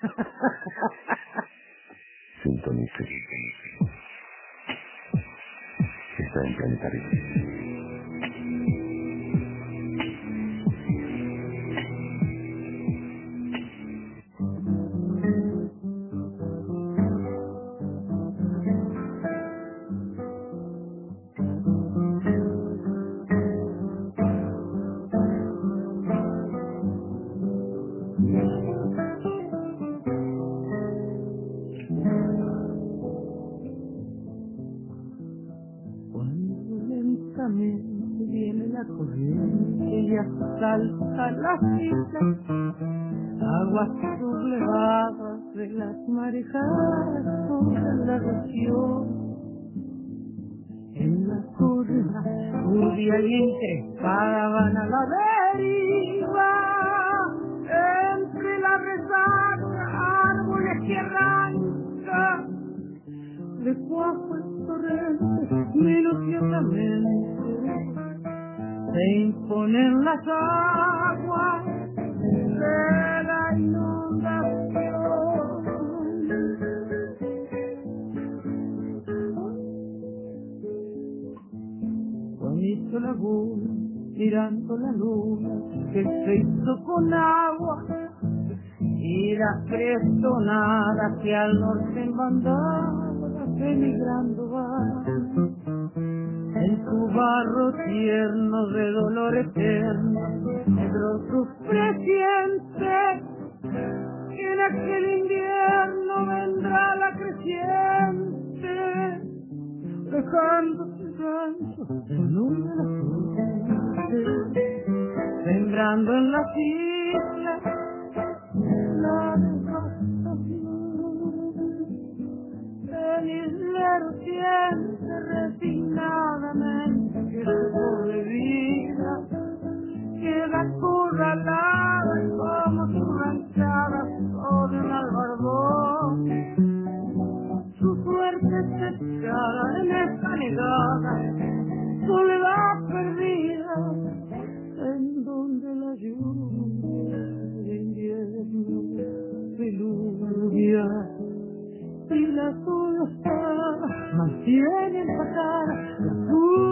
Sintonice. Está en Planetario. Lentamente viene la corriente y asalta las islas, aguas sublevadas de las marejadas sobre la región. En la curva, rubia y encrespada van a la deriva, entre la resaca, árboles que arrancan de cuajo el torrente minuciosamente se imponen las aguas de la inundación. Bonito laguna, mirando la luna que se hizo con agua y las crestonadas que al norte en bandadas emigrando van. En tu barro tierno de dolor eterno, negro sus presientes, que en aquel invierno vendrá la creciente, dejando su rancho en una fuente, sembrando en las islas la devastación. El islero siente resignadamente que su pobre vida queda acorralada como su ranchada sobre un albardón. Su suerte es echada en esta negada soledad perdida, en donde la lluvia de invierno diluvia y las olas mantienen pasar la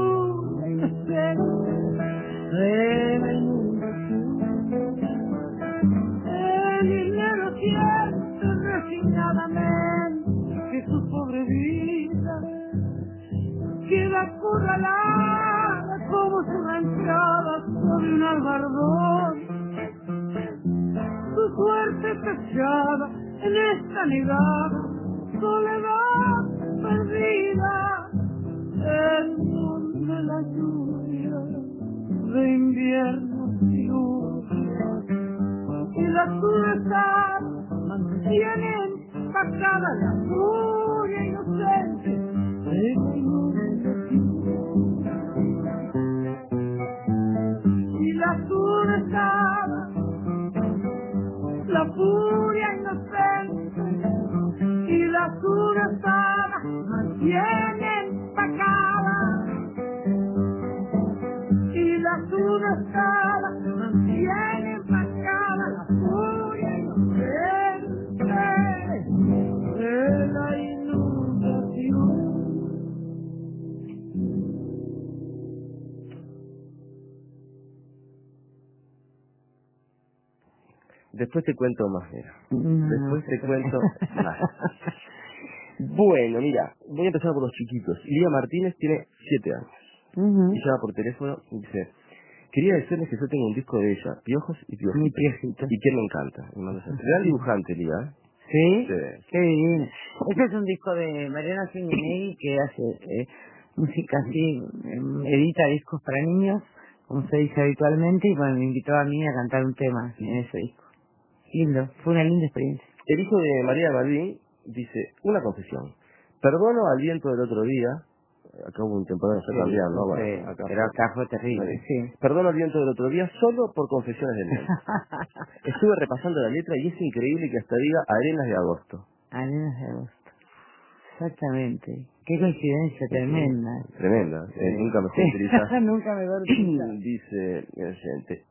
de la inundación. El dinero siente resignadamente que su pobre vida queda acorralada como su ranchada sobre un albardón. Su suerte está echada en esta negada soledad perdida, en donde la lluvia de invierno lluvia y la crudeza mantiene empacada la furia inocente de la inundación. Y la crudeza, la furia inocente y la crudeza mantiene empacada. Y la crudeza mantiene empacada la furia inocente de la inundación. Después te cuento más, mira. No, Después te cuento más. Bueno, mira, voy a empezar por los chiquitos. Lía Martínez tiene 7 años. Y llama por teléfono y dice: quería decirles que yo tengo un disco de ella, Piojos y Piojitos. Mi Piojito. Y que me encanta. Me manda esa- Gran dibujante, Lía, ¿eh? ¿Sí? Sí. Qué divino. Este es un disco de Mariana Zunginegui que hace música así, edita discos para niños, como se dice habitualmente, y bueno, me invitó a mí a cantar un tema en ese disco. Lindo, fue una linda experiencia. El hijo de María Malvin dice: una confesión. Perdono al viento del otro día. Acá hubo un temporal que está cambiando, ¿no? Bueno, Sí, acá pero fue. acá fue terrible, sí. Perdono al viento del otro día solo por confesiones del viento. Estuve repasando la letra y es increíble que hasta diga arenas de agosto. Arenas de agosto. Exactamente. Qué coincidencia tremenda. Tremenda. Sí. Nunca mejor Sí. utilizada. Nunca mejor utilizada. Dice el oyente.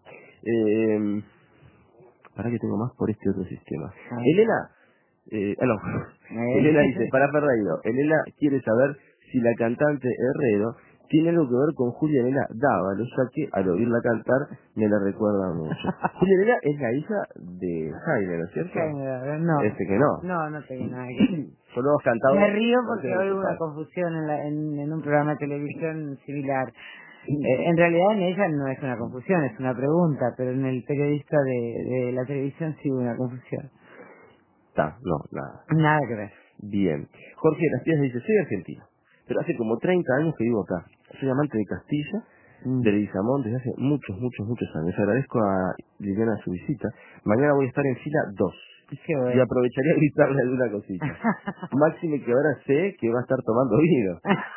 Para que tengo más por este otro sistema. Ah. Elena, no. Elena dice: para Ferreiro, Elena quiere saber si la cantante Herrero tiene algo que ver con Julia Elena Dávalo, ya que al oírla cantar me la recuerda mucho. Julia Elena es la hija de Jaime, ¿no es cierto? No. Este que no. No, no tengo nada que ver. Solo hemos cantado. Me río porque canciones de oigo tu una padre. confusión en un programa de televisión similar. En realidad en ella no es una confusión, es una pregunta, pero en el periodista de la televisión sí hubo una confusión. No, nada. Nada que ver. Bien. Jorge de las Piedras dice: soy argentino, pero hace como 30 años que vivo acá. Soy amante de Castilla, de Leguizamón, desde hace muchos años. Agradezco a Liliana su visita. Mañana voy a estar en fila 2. Qué Y bueno. aprovecharía a gritarle alguna cosita. Máxime que ahora sé que va a estar tomando vino.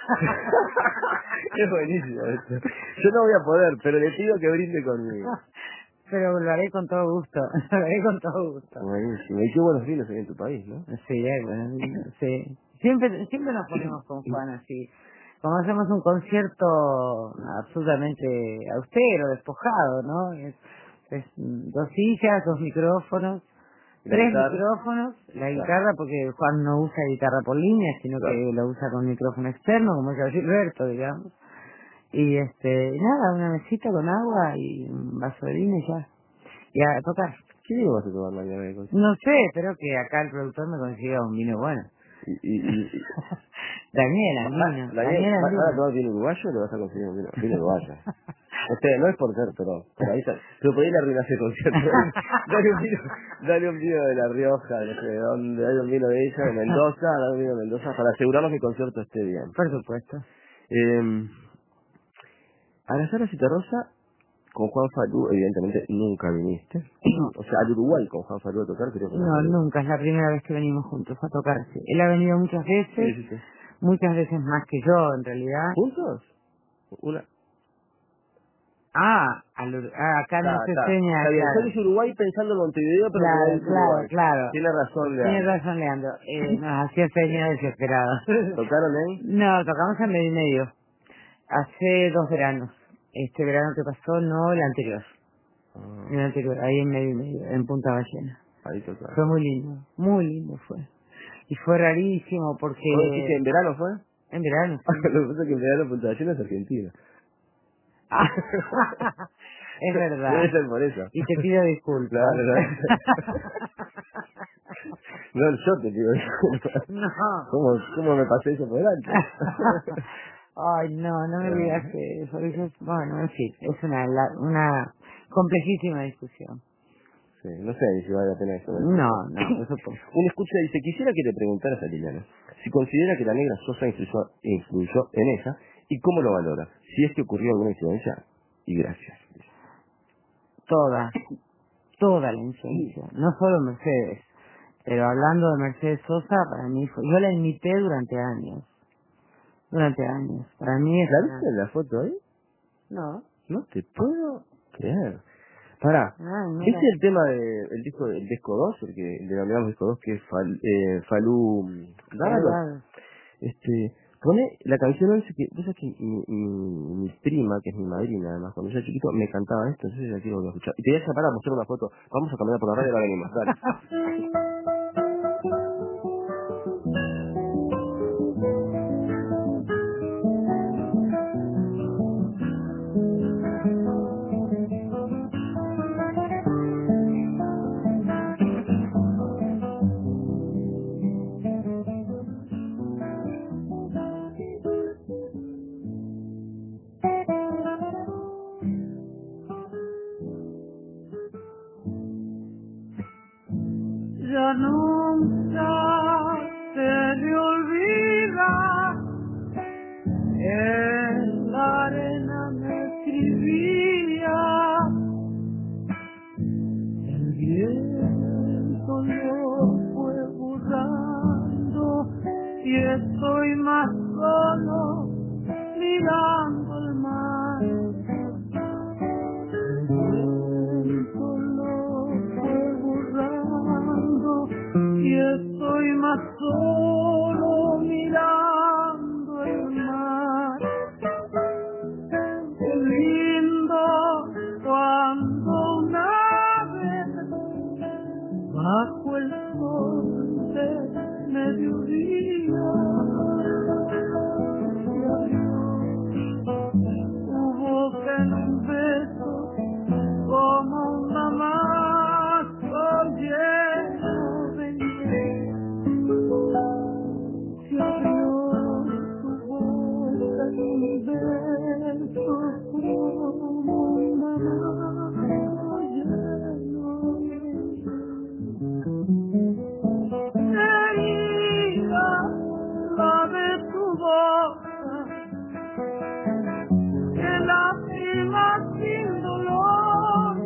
Es buenísimo esto. Yo no voy a poder, pero le pido que brinde conmigo. Pero lo haré con todo gusto, lo haré con todo gusto. Buenísimo. Y qué buenos vinos hay en tu país, ¿no? Sí, bueno, sí. Siempre nos ponemos con Juan así. Como hacemos un concierto absolutamente austero, despojado, ¿no? Es 2 sillas, 2 micrófonos, ¿Y la 3 guitarra? micrófonos, la Claro. guitarra, porque Juan no usa guitarra por línea, sino Claro. que lo usa con micrófono externo, como es Gilberto, digamos. Y nada, una mesita con agua y un vaso de vino y ya. Y a tocar. ¿Qué vino vas a tomar mañana de concierto? No sé, espero que acá el productor me consiga un vino bueno. Y Daniel Andino. Daniel ¿Vas a Andino. tomar vino uruguayo o le vas a conseguir un vino uruguayo? No es por ser, pero ahí está. Pero por ahí le arruinas el concierto. Dale un vino de La Rioja, no sé de dónde, dale un vino de ella, de Mendoza, dale un vino de Mendoza, para asegurarnos que el concierto esté bien. Por supuesto. A la sala Citarrosa, con Juan Falú, evidentemente nunca viniste. O sea, al Uruguay con Juan Falú a tocar, creo que No, nunca, es la primera vez que venimos juntos a tocar. Sí. Él ha venido muchas veces, Sí. muchas veces más que yo, en realidad. ¿Juntos? Una. Acá no se enseña, Está bien, yo claro. dije Uruguay pensando en Montevideo, pero como dice Uruguay. Claro. Tiene razón, Tienes Leandro. razón, Leandro. Nos hacía señas desesperados. ¿Tocaron ahí? No, tocamos en medio y medio. Hace 2 veranos. Este verano que pasó, no el anterior. El anterior, ahí en medio y medio, en Punta Ballena. Ahí tocaron. Fue muy lindo fue. Y fue rarísimo porque... ¿Vos decís que en verano fue? En verano, sí. Lo que pasa es que en verano Punta Ballena es Argentina. Es verdad. Debe ser por eso. Y te pido disculpas. Claro, no, yo te pido disculpas. No. ¿Cómo me pasé eso por delante? Ay, no me digas eso. Bueno, en fin, es una complejísima discusión. Sí, no sé si vale la pena eso. No, por supuesto. Un escucha dice, quisiera que le preguntaras a Liliana si considera que la negra Sosa influyó en ella y cómo lo valora, si es que ocurrió alguna incidencia. Y gracias. Toda la influencia, no solo Mercedes, pero hablando de Mercedes Sosa, para mí yo la imité durante años, para mí es ¿La viste en la foto ahí? No te puedo creer. Pará, ¿viste el tema del disco 2, el que le denominamos disco 2, que es Falú Dávalos? Pone la canción 11 que, vos sabés que mi prima, que es mi madrina además, cuando yo era chiquito, me cantaba esto, entonces la quiero volver a escuchar. Y te voy a llamar a mostrar una foto, vamos a caminar por la radio y ahora venimos, dale. Ya nunca se le olvida, en la arena me escribía, el viento lo fue borrando y estoy más solo mirando el mar. El viento lo fue borrando y estoy más solo mirando el mar. Qué lindo cuando una vez bajo el sol de mediodía hubo que en un beso como un damasco lleno de miel se abrió su boca en un beso como un damasco lleno de miel. Querida, lave tu boca, que lástima sin dolor,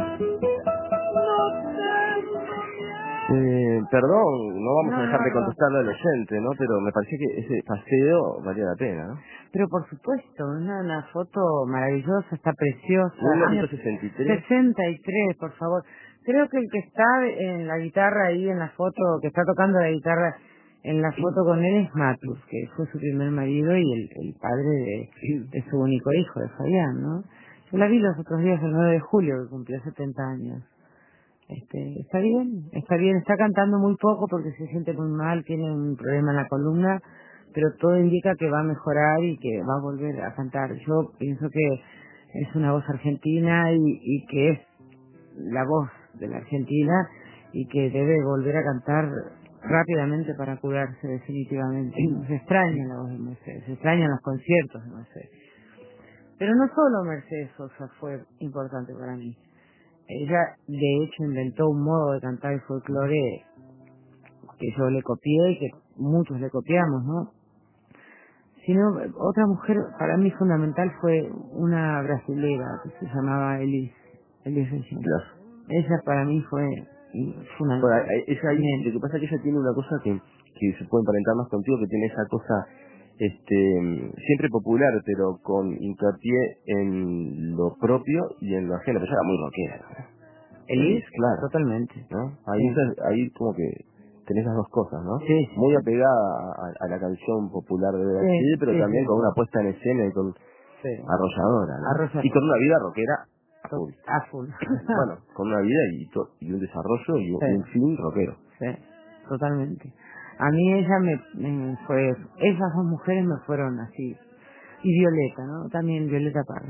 no tengo miedo. Perdón, no vamos a dejar de contestarle al oyente, ¿no? Pero me parecía que ese paseo valía la pena, ¿no? Pero por supuesto, una foto maravillosa, está preciosa. 1963. 63, por favor. Creo que el que está en la guitarra ahí en la foto, que está tocando la guitarra en la foto con él es Matus, que fue su primer marido y el padre de su único hijo, de Fabián, ¿no? Yo la vi los otros días, el 9 de julio, que cumplió 70 años. Está bien, está cantando muy poco porque se siente muy mal, tiene un problema en la columna, pero todo indica que va a mejorar y que va a volver a cantar. Yo pienso que es una voz argentina y que es la voz de la Argentina y que debe volver a cantar rápidamente para curarse definitivamente. Se extraña la voz de Mercedes, se extrañan los conciertos de Mercedes. Pero no solo Mercedes Sosa fue importante para mí. Ella, de hecho, inventó un modo de cantar el folclore que yo le copié y que muchos le copiamos, ¿no? Sino, otra mujer para mí fundamental fue una brasilera que se llamaba Elis Regina. Claro. Ella para mí fue fundamental. Bueno, lo que pasa es que ella tiene una cosa que se puede emparentar más contigo, que tiene esa cosa siempre popular, pero con hincapié en lo propio y en lo ajeno. Pero ella era muy rockera, ¿no? Elis, claro. Totalmente. ¿No? Ahí como que tenés las dos cosas, ¿no? Sí. Muy apegada a la canción popular de Brasil, pero también con una puesta en escena y con arrolladora, ¿no? Arrolladora. Y con una vida rockera a full. A full. Bueno, con una vida y un desarrollo y un fin rockero. Sí, totalmente. A mí ella esas dos mujeres me fueron así. Y Violeta, ¿no? También Violeta Parra.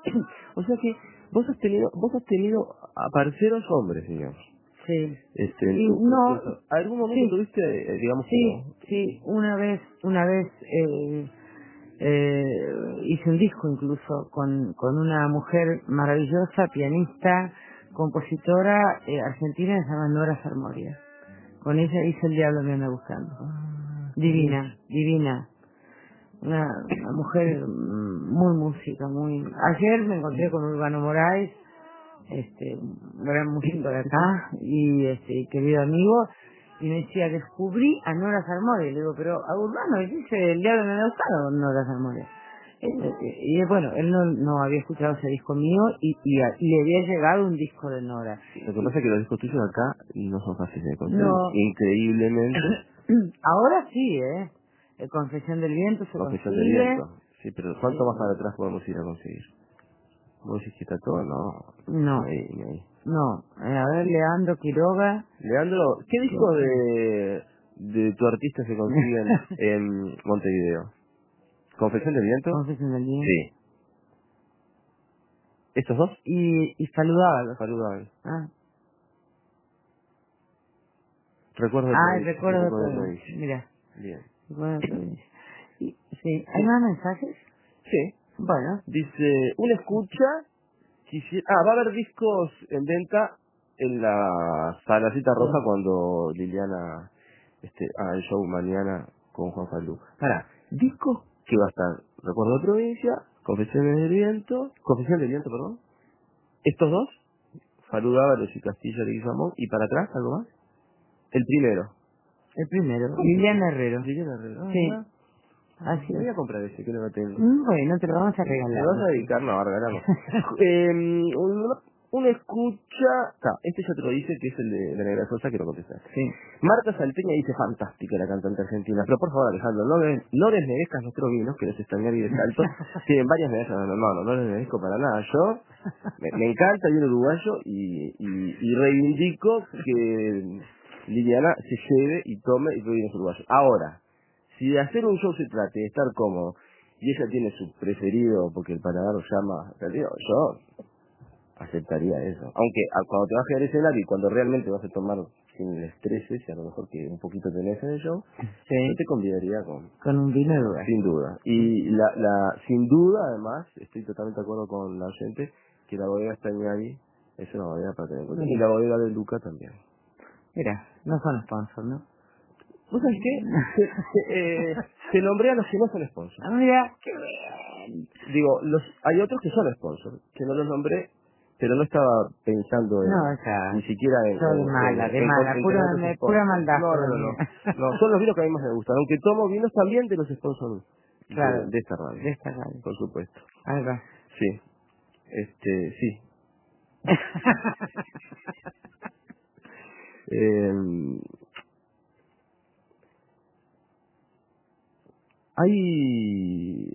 O sea que vos has tenido a parceros hombres, digamos. Sí. Y no, ¿algún momento sí, tuviste, digamos, sí, una vez hice un disco incluso con una mujer maravillosa, pianista, compositora argentina, se llama Nora Sarmoria. Con ella hice El Diablo me anda buscando. Divina, divina. Una mujer muy música, muy... Ayer me encontré con Urbano Moraes, un gran músico de acá, y querido amigo, y me decía, descubrí a Nora Sarmoria. Le digo, pero a Urbano dice El Diablo me anda buscando con Nora Sarmoria. Y bueno, él no había escuchado ese disco mío y le había llegado un disco de Nora. Lo que pasa es que los discos tuyos acá no son fáciles de conseguir. No. Increíblemente. Ahora sí, Confesión del Viento se Confesión del consigue. Viento. Sí, pero ¿cuánto más para atrás podemos ir a conseguir? ¿Vos decís que está todo? No, Ni ahí. no. A ver, Leandro Quiroga. Leandro, ¿qué discos de tu artista se consiguen en Montevideo? ¿Confesión del Viento? Confesión del Viento. Sí. ¿Estos dos? Y Saludábalos. Saludables. Ah, Recuerdo de provincia. recuerdo de Recuerdo de provincia. provincia. Mira, Bien. recuerdo de provincia. Sí, ¿hay más mensajes? Sí. Bueno. Dice, una escucha, va a haber discos en venta en la Salacita Roja cuando Liliana haga el show mañana con Juan Falú. Ahora, discos que va a estar, Recuerdo de Provincia, Confesión del Viento, perdón. Estos dos, Falú Dávalos y Castilla Leguizamón, y para atrás, ¿algo más? El primero. El primero, Liliana Herrero. Liliana Herrera. Sí, Ah, así me voy es. a comprar ese, que no lo tengo. Bueno, te lo vamos a ¿Me regalar. vas a dedicar? No, a regalarlo. Una escucha... este ya te lo dice, que es el de la Negra Sosa, que lo contestaste. Sí. Marta Salteña dice, fantástica la cantante argentina. Pero por favor, Alejandro, no les merezcas nuestros vinos, que los extrañar y de salto. Tienen varias medallas, no les merezco para nada. Yo me encanta el vino uruguayo y reivindico que Liliana se lleve y tome y pruebe vinos uruguayos. Ahora, si de hacer un show se trate de estar cómodo y ella tiene su preferido porque el paladar lo llama, yo aceptaría eso. Aunque cuando te vas a quedar escenario y cuando realmente vas a tomar sin el estrés y a lo mejor que un poquito tenés en el show, yo te convidaría con un vino de lugar. sin duda. Y sin duda, además, estoy totalmente de acuerdo con la gente que la bodega Stagnari es una bodega para tener en cuenta. Y la bodega de Luca también. Mira, no son sponsors, ¿no? ¿Vos sabés qué? Te nombré a los que no son sponsors. Ah, mira, qué bien. Digo, hay otros que son sponsors, que no los nombré, pero no estaba pensando ni siquiera en... Soy mala, pura maldad. No, son los vinos que a mí más me gustan, aunque tomo vinos también de los sponsors Claro, de esta radio. de esta radio. Por supuesto. Ahí va. Sí. Sí. Hay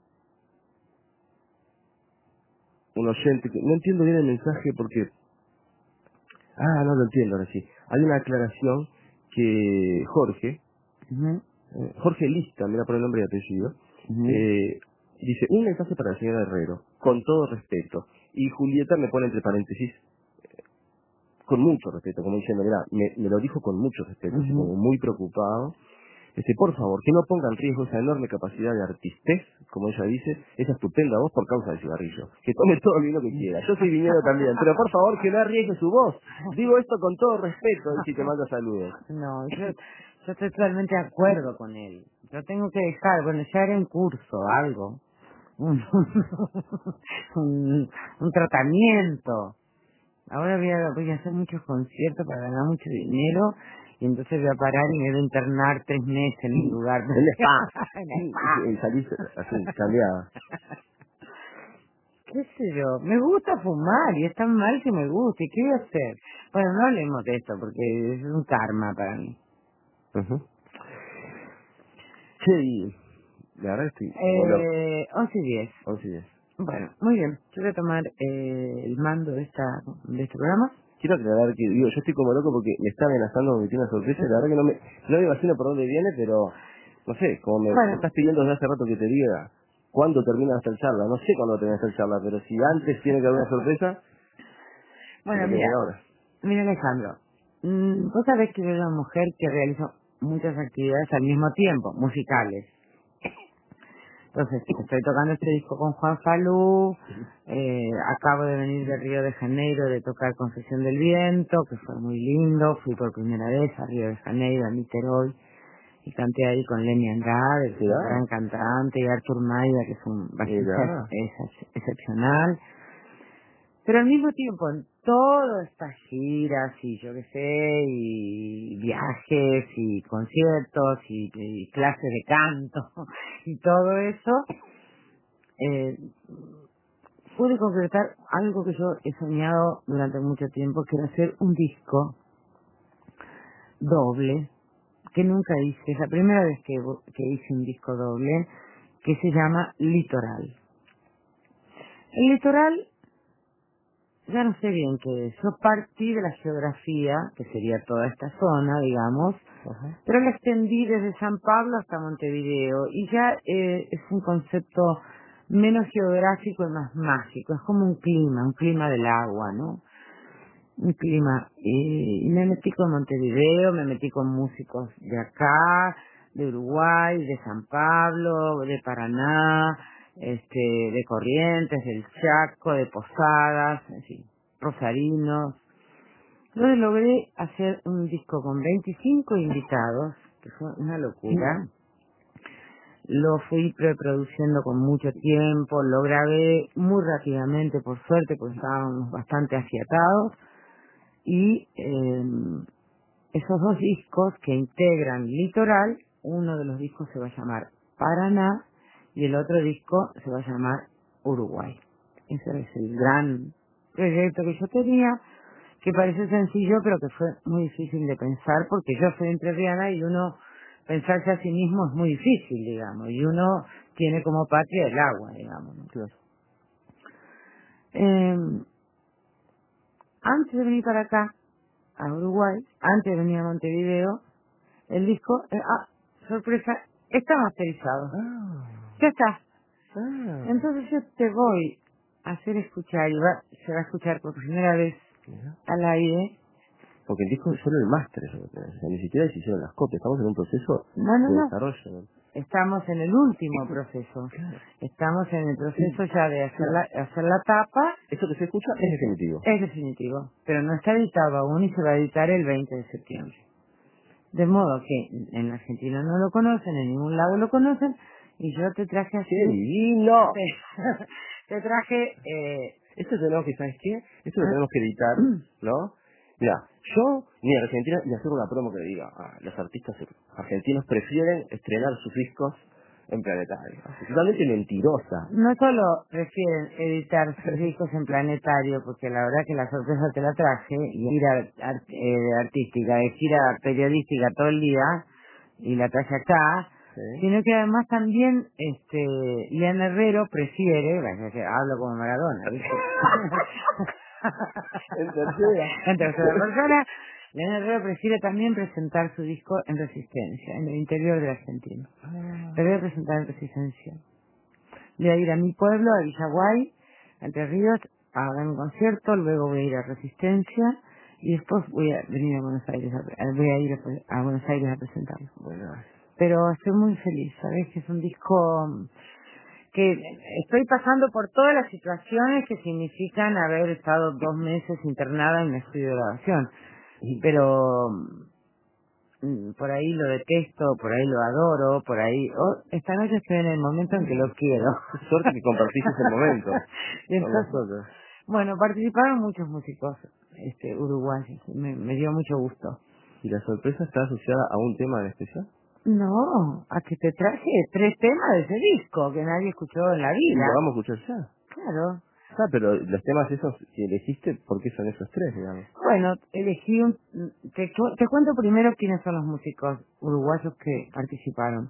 un oyente que no entiendo bien el mensaje porque... no lo entiendo ahora sí. Hay una aclaración que Jorge, Jorge Lista, mira por el nombre y apellido, dice, un mensaje para la señora Herrero, con todo respeto. Y Julieta me pone entre paréntesis, con mucho respeto, como diciendo, mira, me lo dijo con mucho respeto, así como muy preocupado. Por favor, que no ponga en riesgo esa enorme capacidad de artistez, como ella dice, esa estupenda voz por causa del cigarrillo. Que tome todo el vino que quiera. Yo soy viñedo también, pero por favor que no arriesgue su voz. Digo esto con todo respeto, y te mando saludos. No, yo estoy totalmente de acuerdo con él. Yo tengo que dejar, ya era un curso, algo. Un tratamiento. Ahora voy a hacer muchos conciertos para ganar mucho dinero y entonces voy a parar y me voy a internar 3 meses en un lugar. En el spa. Y salís así, cambiada. ¿Qué sé yo? Me gusta fumar y es tan mal que me gusta. ¿Y qué voy a hacer? Bueno, no hablemos de esto porque es un karma para mí. Sí, la verdad estoy... 11:10. 11:10. Bueno, muy bien. Yo voy a tomar el mando de este programa. Quiero aclarar que, yo estoy como loco porque me está amenazando, me tiene una sorpresa, la verdad que no me imagino por dónde viene, pero, no sé, como me estás pidiendo desde hace rato que te diga, cuándo termina esta charla. No sé cuándo termina esta charla, pero si antes tiene que haber una sorpresa, Bueno, tiene que mira, haber ahora. mira Alejandro, vos sabés que soy una mujer que realiza muchas actividades al mismo tiempo, musicales. Entonces, estoy tocando este disco con Juan Falú, acabo de venir de Río de Janeiro de tocar Concesión del Viento, que fue muy lindo, fui por primera vez a Río de Janeiro, a Niterói, y canté ahí con Lenny Andrade, que es un gran cantante, y Artur Maida, que es un bajista excepcional. Pero al mismo tiempo, en todas estas giras y yo qué sé, y viajes y conciertos y clases de canto y todo eso, pude concretar algo que yo he soñado durante mucho tiempo, que era hacer un disco doble, que nunca hice. Es la primera vez que hice un disco doble, que se llama Litoral. El Litoral, ya no sé bien qué es. Yo partí de la geografía, que sería toda esta zona, digamos, pero la extendí desde San Pablo hasta Montevideo, y ya es un concepto menos geográfico y más mágico. Es como un clima del agua, ¿no? Un clima. Y me metí con Montevideo, me metí con músicos de acá, de Uruguay, de San Pablo, de Paraná, de Corrientes, del Chaco, de Posadas, en fin, rosarinos. Entonces logré hacer un disco con 25 invitados, que fue una locura. Lo fui preproduciendo con mucho tiempo, lo grabé muy rápidamente, por suerte, porque estábamos bastante afiatados. Y esos dos discos que integran Litoral, uno de los discos se va a llamar Paraná y el otro disco se va a llamar Uruguay. Ese es el gran proyecto que yo tenía, que parece sencillo, pero que fue muy difícil de pensar, porque yo soy entrerriana y uno pensarse a sí mismo es muy difícil, digamos, y uno tiene como patria el agua, digamos, ¿no? Claro. Antes de venir para acá, a Uruguay, antes de venir a Montevideo, el disco, sorpresa, está masterizado. Ya está. Entonces yo te voy a hacer escuchar, y se va a escuchar por primera vez al aire. Porque el disco es solo el máster, o sea, ni siquiera se hicieron las copias, estamos en un proceso de No. desarrollo. ¿No? Estamos en el último proceso. Estamos en el proceso ya de hacer la tapa. Eso que se escucha es definitivo. Es definitivo, pero no está editado aún y se va a editar el 20 de septiembre. De modo que en la Argentina no lo conocen, en ningún lado lo conocen, y yo te traje así. ¡Qué divino! Te traje... Esto tenemos que, ¿sabes qué? Esto lo tenemos que editar, ¿no? Mira, yo, ni Argentina, y hacer una promo que diga, los artistas argentinos prefieren estrenar sus discos en Planetario. Es totalmente mentirosa. No solo prefieren editar sus discos en Planetario, porque la verdad que la sorpresa te la traje, y gira artística, de gira periodística todo el día, y la traje acá, sino que además también Lian Herrero prefiere, hablo como Maradona, ¿viste? En tercera persona, Lian Herrero prefiere también presentar su disco en Resistencia, en el interior de la Argentina. Lo voy a presentar en Resistencia. Voy a ir a mi pueblo, a Villaguay, a Entre Ríos, a dar un concierto, luego voy a ir a Resistencia, y después voy a venir a Buenos Aires, voy a ir a Buenos Aires a presentarlo. Bueno. Pero estoy muy feliz, ¿sabes? Que es un disco que estoy pasando por todas las situaciones que significan haber estado 2 meses internada en un estudio de grabación. Pero por ahí lo detesto, por ahí lo adoro, por ahí... esta noche estoy en el momento en que lo quiero. Suerte que compartiste ese momento con nosotros. Bueno, participaron muchos músicos uruguayos, me dio mucho gusto. ¿Y la sorpresa está asociada a un tema en especial? No, a que te traje 3 temas de ese disco que nadie escuchó en la ¿Y vida. lo vamos a escuchar ya? Claro. Pero los temas esos que elegiste, ¿por qué son esos 3, digamos? Bueno, elegí te cuento primero quiénes son los músicos uruguayos que participaron.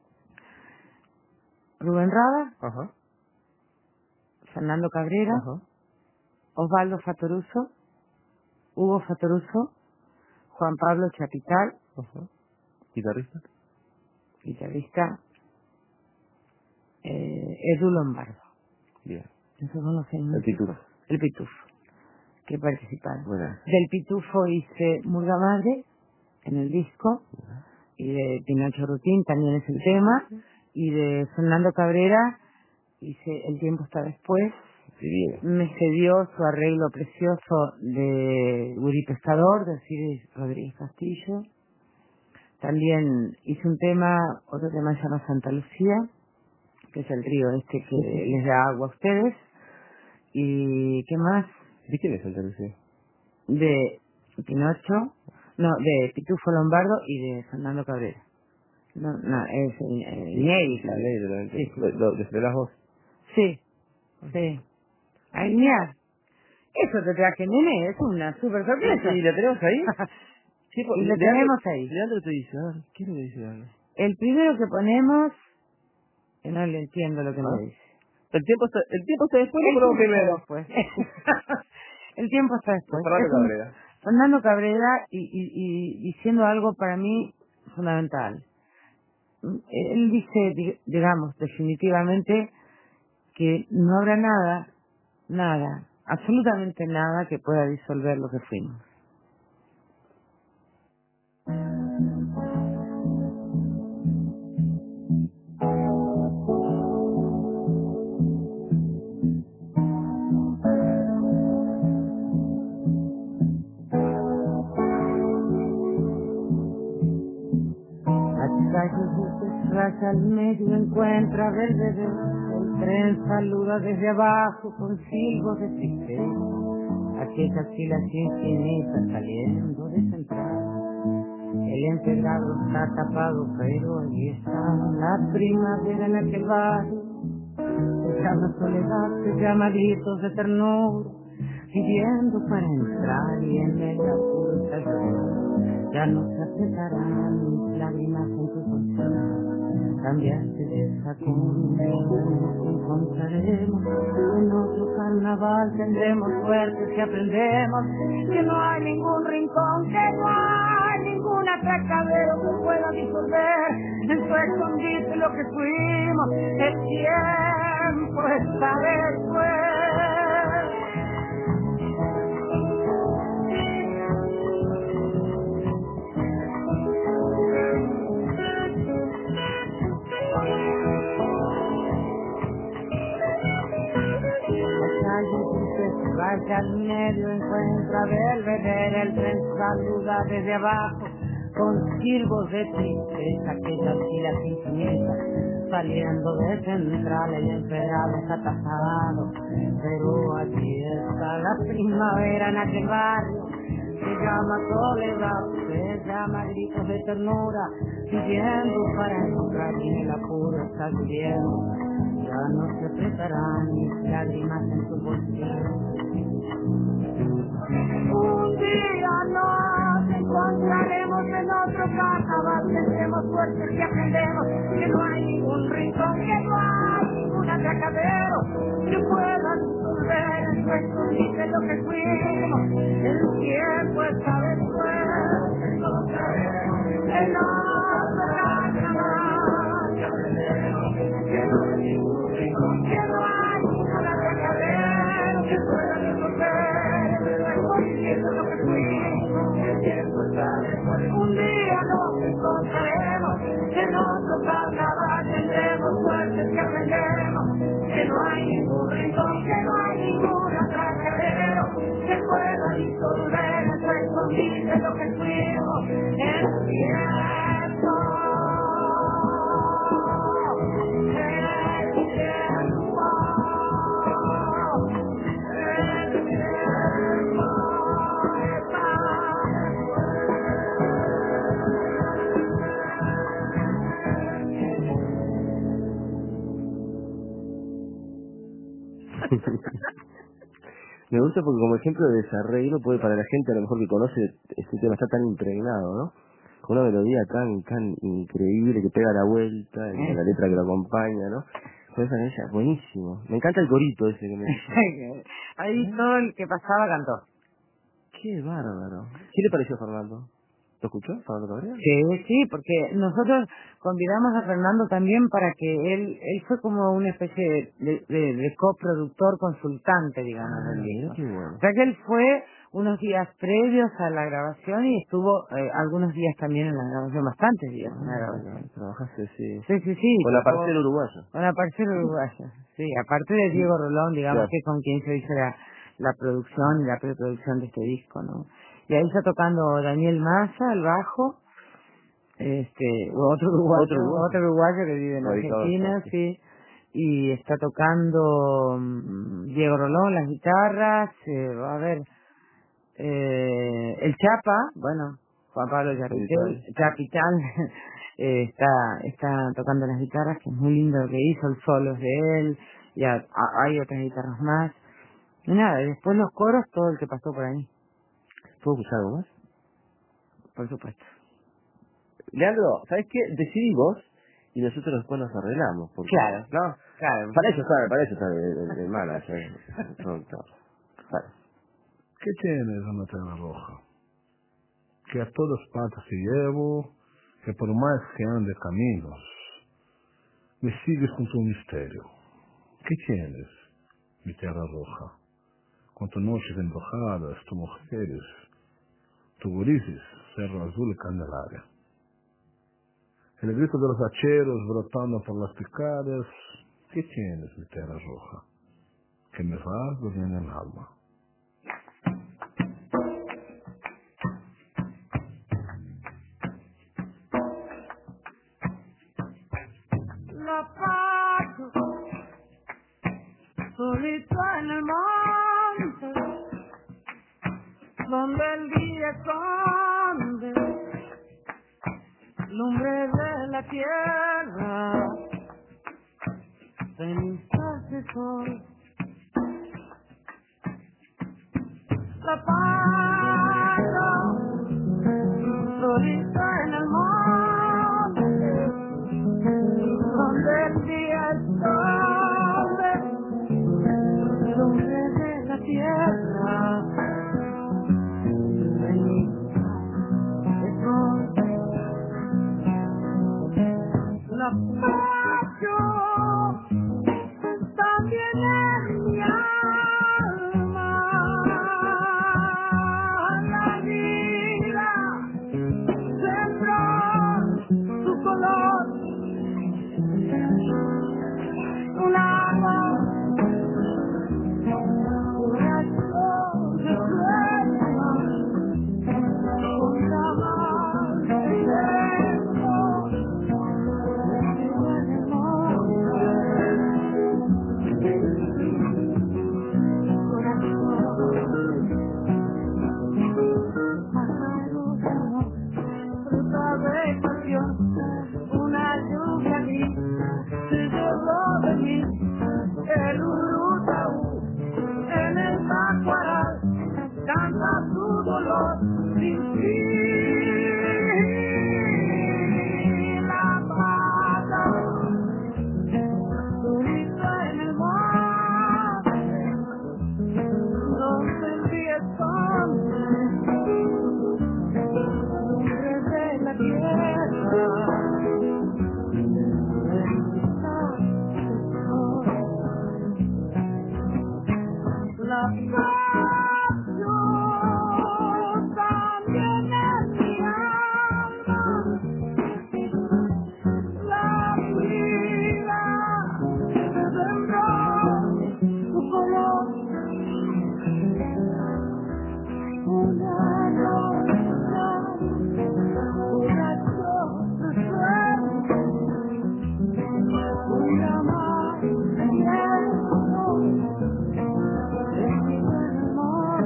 Rubén Rada, Ajá. Fernando Cabrera, Ajá. Osvaldo Fatoruso, Hugo Fatoruso, Juan Pablo Chapital, Ajá. ¿Guitarrista? guitarrista, Edu Lombardo. Bien. Esos son los El Pitufo. El Pitufo, que participaron. Bueno. Del Pitufo hice Murga Madre en el disco, y de Pinocho Rutín también es el tema, y de Fernando Cabrera hice El tiempo está después. Divino. Me cedió su arreglo precioso de Uri Pescador, de Osiris Rodríguez Castillo. También hice un tema, otro tema se llama Santa Lucía, que es el río este que les da agua a ustedes. ¿Y qué más? ¿De quién es Santa Lucía? De Pinocho, no, de Pitufo Lombardo y de Fernando Cabrera. No, es inédita. Sí, ¿De las voz? sí. Sí. Ay, mira, eso te traje, nene, es una super sorpresa. ¿Y la tenemos ahí? Sí, Y lo tenemos ahí. Leandro te dice, a ver, ¿qué es lo que dice Leandro? El primero que ponemos, que no le entiendo lo que me dice. El tiempo está después, lo ponemos primero. Después. El tiempo está después. Fernando Cabrera. Fernando Cabrera y diciendo algo para mí fundamental. Él dice, digamos, definitivamente que no habrá nada, absolutamente nada que pueda disolver lo que fuimos. Raya al medio encuentra ver bebé, el tren saluda desde abajo con silbos de tristeza, aquellas filas infinitas saliendo de central. El empedrado está tapado, pero allí está la primavera en aquel barrio. Se llama soledad, se llama gritos de ternura, pidiendo para entrar y en el apuro ya no se apretarán mis lágrimas en tu colchón. Cambiaste de sacón, nos encontraremos en otro carnaval, tendremos suerte si aprendemos que no hay ningún rincón, que no hay ningún atracadero que pueda disolver en su escondite lo que fuimos. El tiempo está después. Vaya al medio, encuentra Belvedere, el tren saluda desde abajo, con silbos de tristeza, aquellas filas infinitas, saliendo de central, el empedrado está tasado, pero allí está la primavera en aquel barrio, se llama soledad, se llama gritos de ternura, pidiendo para entrar y en el apuro está viviendo. Ya no se apretarán mis lágrimas en tu bolsillo. Un día nos encontraremos en otro carnaval, tendremos suerte si aprendemos que no hay ningún rincón, que no hay ningún atracadero que pueda disolver en su escondite lo que fuimos. El tiempo está después, encontraremos en otro carnaval, que aprendemos que no hay ningún rincón, que no hay ningún atracadero que pueda disolver. Lo que fuimos, el tiempo está después. Un día nos encontraremos en otro carnaval, tendremos suerte que aprendemos que no hay ningún rincón, que no hay ningún atracadero que pueda disolver en su escondite lo que fuimos. El tiempo. Me gusta porque como ejemplo de desarreglo puede para la gente a lo mejor que conoce este tema está tan impregnado, ¿no? Con una melodía tan increíble que pega la vuelta y con la letra que lo acompaña, ¿no? Pues esa ella, buenísimo. Me encanta el corito ese que me dice. Ahí todo el que pasaba cantó. Qué bárbaro. ¿Qué le pareció a Fernando? ¿Lo escuchó, Fernando Cabrera? Sí, porque nosotros convidamos a Fernando también para que él fue como una especie de coproductor consultante, digamos, del Mira disco. qué bueno. O sea que él fue unos días previos a la grabación y estuvo algunos días también en la grabación, bastantes días en la grabación. Trabajaste, sí. Sí. Con la tocó parcera uruguaya. con la parcera uruguaya, sí. Aparte de Diego Rolón, digamos, Claro. que con quien se hizo la producción y la preproducción de este disco, ¿no? Y ahí está tocando Daniel Massa, al bajo, otro uruguayo que vive en Radicado Argentina, sí. sí, y está tocando Diego Rolón, las guitarras, a ver, el Chapa, bueno, Juan Pablo Chapital, está tocando las guitarras, que es muy lindo lo que hizo, el solo es de él, y hay otras guitarras más, y nada, y después los coros, todo el que pasó por ahí, ¿Puedo escuchar algo más? por supuesto. Leandro, ¿sabes qué? Decidí vos y nosotros después nos arreglamos. Porque, Claro, ¿no? claro. Para eso sabe el manager, el productor. Claro. ¿Qué tienes, una tela roja? Que a todas partes te llevo, que por más que ande caminos, me sigues con tu misterio. ¿Qué tienes, mi tierra roja? Con tus noches embrujadas, tus mujeres, tu gurises, Cerro Azul y Candelaria. El grito de los hacheros brotando por las picadas. ¿Qué tienes, mi tierra roja? Que me vas durmiendo el alma. La paso solito en el monte, donde el día esconde lumbre de la tierra, cenizas de sol. La paso solito en el monte, donde el día esconde lumbre de la tierra, cenizas de sol. La pasión también en mi alma, la vida sembró su color, un agua, un rayo de sueño, un amor de tiempo, en el fruta de pasión, una lluvia gris, se llevó de mí el urutaú, en el tacuaral, canta su dolor sin fin. La pata, solita en el mar, donde el día esconde de la tierra, la pasión también es mi alma, la vida sembró su color, una rosa, un rayo de sueño, una más tiempo, en mi amor.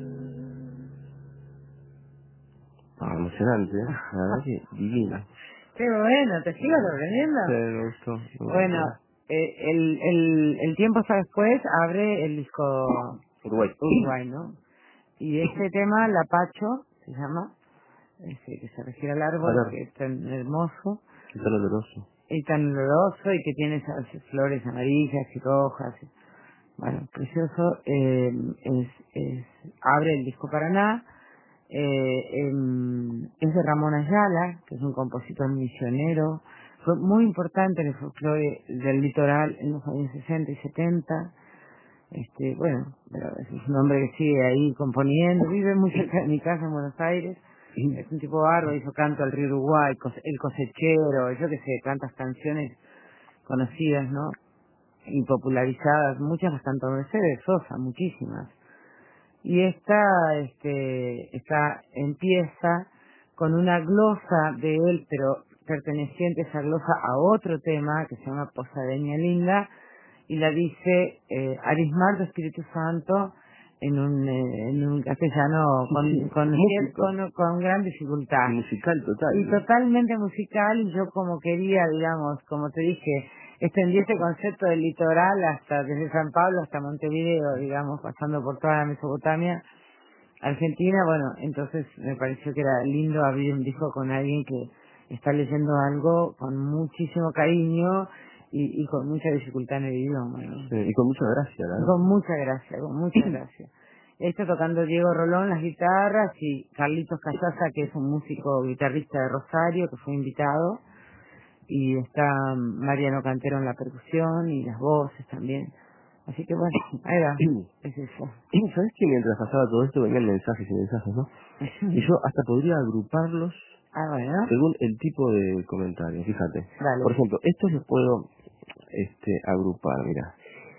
Emocionante, ¿eh? La verdad que divino. Qué bueno, ¿te sigo sorprendiendo? Sí, me gustó. Bueno, el tiempo está después, abre el disco Uruguay, ¿no? Y este tema, Lapacho, se llama, que se refiere al árbol, que es tan hermoso. Y tan oloroso. Y tan oloroso, y que tiene esas flores amarillas y rojas. Bueno, precioso. Abre el disco Paraná. Es de Ramón Ayala, que es un compositor misionero. Fue muy importante en el folclore del litoral en los años 60 y 70. Bueno, pero es un hombre que sigue ahí componiendo, vive muy cerca de mi casa en Buenos Aires. Es un tipo bárbaro, hizo Canto al Río Uruguay, El Cosechero, yo que sé, tantas canciones conocidas, ¿no? Y popularizadas, muchas las cantó Mercedes Sosa, muchísimas. Y esta empieza con una glosa de él, pero perteneciente esa glosa a otro tema que se llama Posadeña Linda, y la dice Arismar de Espíritu Santo en un castellano con gran dificultad. Musical total. Y totalmente musical, y yo como quería, digamos, como te dije, extendí este concepto del litoral hasta desde San Pablo hasta Montevideo, digamos, pasando por toda la Mesopotamia, Argentina. Bueno, entonces me pareció que era lindo abrir un disco con alguien que está leyendo algo con muchísimo cariño y con mucha dificultad en el idioma, ¿no? Sí, y con mucha gracia, ¿no? Con mucha gracia. Está tocando Diego Rolón las guitarras y Carlitos Callaza, que es un músico guitarrista de Rosario, que fue invitado, y está Mariano Cantero en la percusión y las voces también. Así que bueno, ahí va, es eso. ¿Sabes que mientras pasaba todo esto venían mensajes y mensajes, no? Y yo hasta podría agruparlos Bueno. según el tipo de comentario, fíjate. Dale. Por ejemplo, estos los puedo agrupar, mira.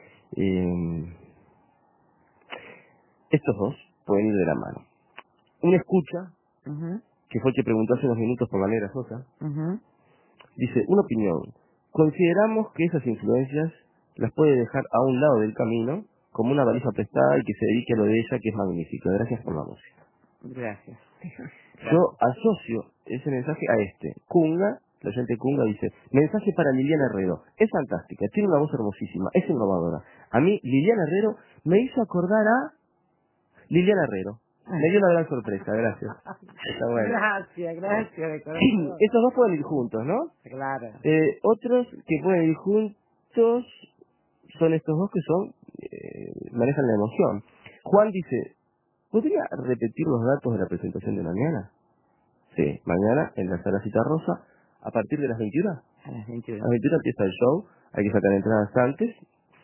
Estos dos pueden ir de la mano. Una escucha, que fue el que preguntó hace unos minutos por la Negra Sosa, dice, una opinión. Consideramos que esas influencias las puede dejar a un lado del camino, como una valija prestada, y que se dedique a lo de ella, que es magnífico. Gracias por la música. Gracias. Yo asocio ese mensaje a este. Kunga, la oyente Kunga dice, mensaje para Liliana Herrero. Es fantástica, tiene una voz hermosísima, es innovadora. A mí, Liliana Herrero me hizo acordar a Liliana Herrero. Me dio una gran sorpresa, gracias. Está bueno. Gracias, de corazón. Estos dos pueden ir juntos, ¿no? Claro. Otros que pueden ir juntos son estos dos que manejan la emoción. Juan dice, ¿podría repetir los datos de la presentación de mañana? Sí, mañana en la Sala Citarrosa, a partir de las 21. A las 21. A las 21 empieza el show, hay que sacar entradas antes.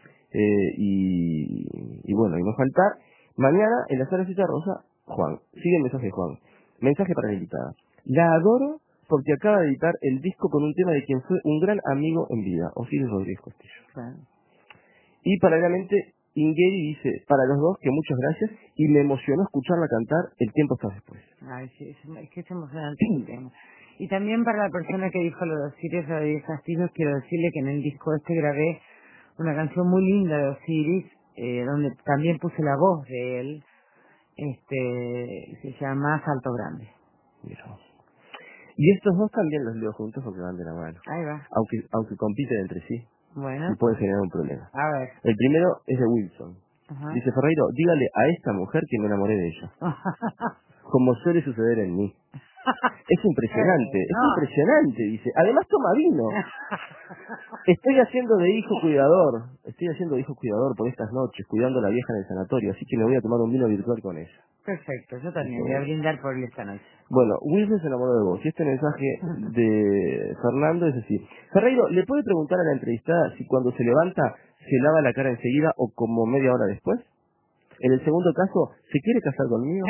Y bueno, y no faltar. Mañana en la Sala Citarrosa, Juan. Sigue el mensaje de Juan. Mensaje para la invitada. La adoro porque acaba de editar el disco con un tema de quien fue un gran amigo en vida, Osiris Rodríguez Castillo. Claro. Y paralelamente, Ingeri dice, para los dos, que muchas gracias, y me emocionó escucharla cantar El tiempo está después. Ay, sí, es que es emocionante el tema. Y también para la persona que dijo lo de Osiris Rodríguez Castillo, quiero decirle que en el disco grabé una canción muy linda de Osiris, donde también puse la voz de él, se llama Salto Grande. Mira. Y estos dos también los leo juntos porque van de la mano. Ahí va. Aunque compiten entre sí. Bueno. Y pueden generar un problema. A ver. El primero es de Wilson. Ajá. Dice, Ferreiro, dígale a esta mujer que me enamoré de ella. Como suele suceder en mí. Es impresionante, dice. Además toma vino. Estoy haciendo de hijo cuidador por estas noches, cuidando a la vieja en el sanatorio, así que me voy a tomar un vino virtual con ella. Perfecto, yo también voy a brindar por él esta noche. Bueno, Wilson se enamoró de vos. Y este mensaje de Fernando es así. Ferreiro, ¿le puede preguntar a la entrevistada si cuando se levanta se lava la cara enseguida o como media hora después? En el segundo caso, ¿se quiere casar conmigo?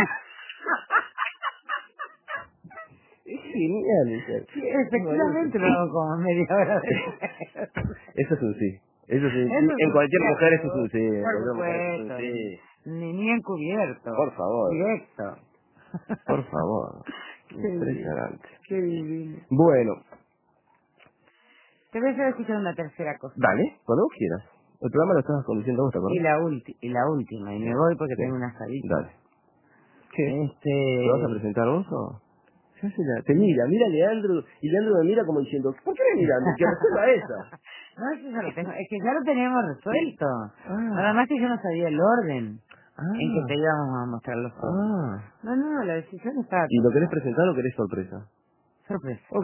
Es genial. Sí, efectivamente lo hago como media hora después. Eso es un sí. Eso sí. En cualquier mujer eso es un sí. Por supuesto. Ni encubierto. Por favor. Directo. Por favor. Qué Impresionante. Qué divino. Bueno. Te voy a hacer escuchar una tercera cosa. Dale, cuando vos quieras. El programa lo estabas conduciendo vos, ¿te acuerdas? Y la última. Y me voy porque tengo una salida. Dale. ¿Qué? ¿Te vas a presentar vos o...? Te mira Leandro, y Leandro me mira como diciendo, ¿por qué me miran? Que resuelva esa. No, es que ya lo teníamos resuelto. Nada más que yo no sabía el orden en que te íbamos a mostrar los ojos. No, la decisión está... ¿Y lo querés presentar o querés sorpresa? Sorpresa. Ok.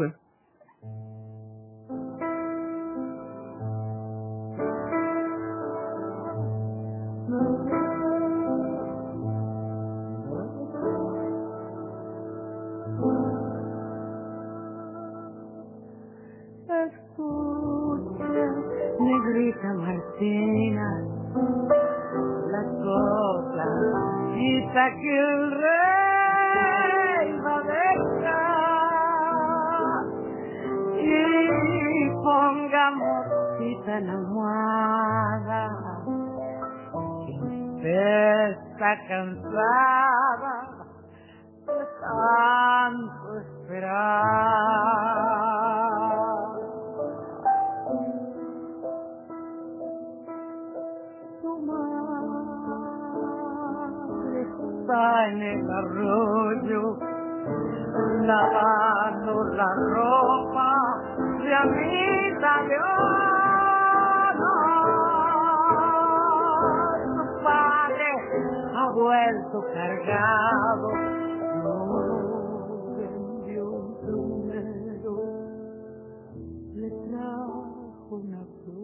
Escucha, negrita Martina, las cosas quita que el rey va a dejar y pongamos cita en la almohada. Usted está cansada de tanto esperar. Tu madre está en el arroyo lavando la ropa de Anita Leona. Tu padre ha vuelto cargado, no vendió un plumero, le trajo una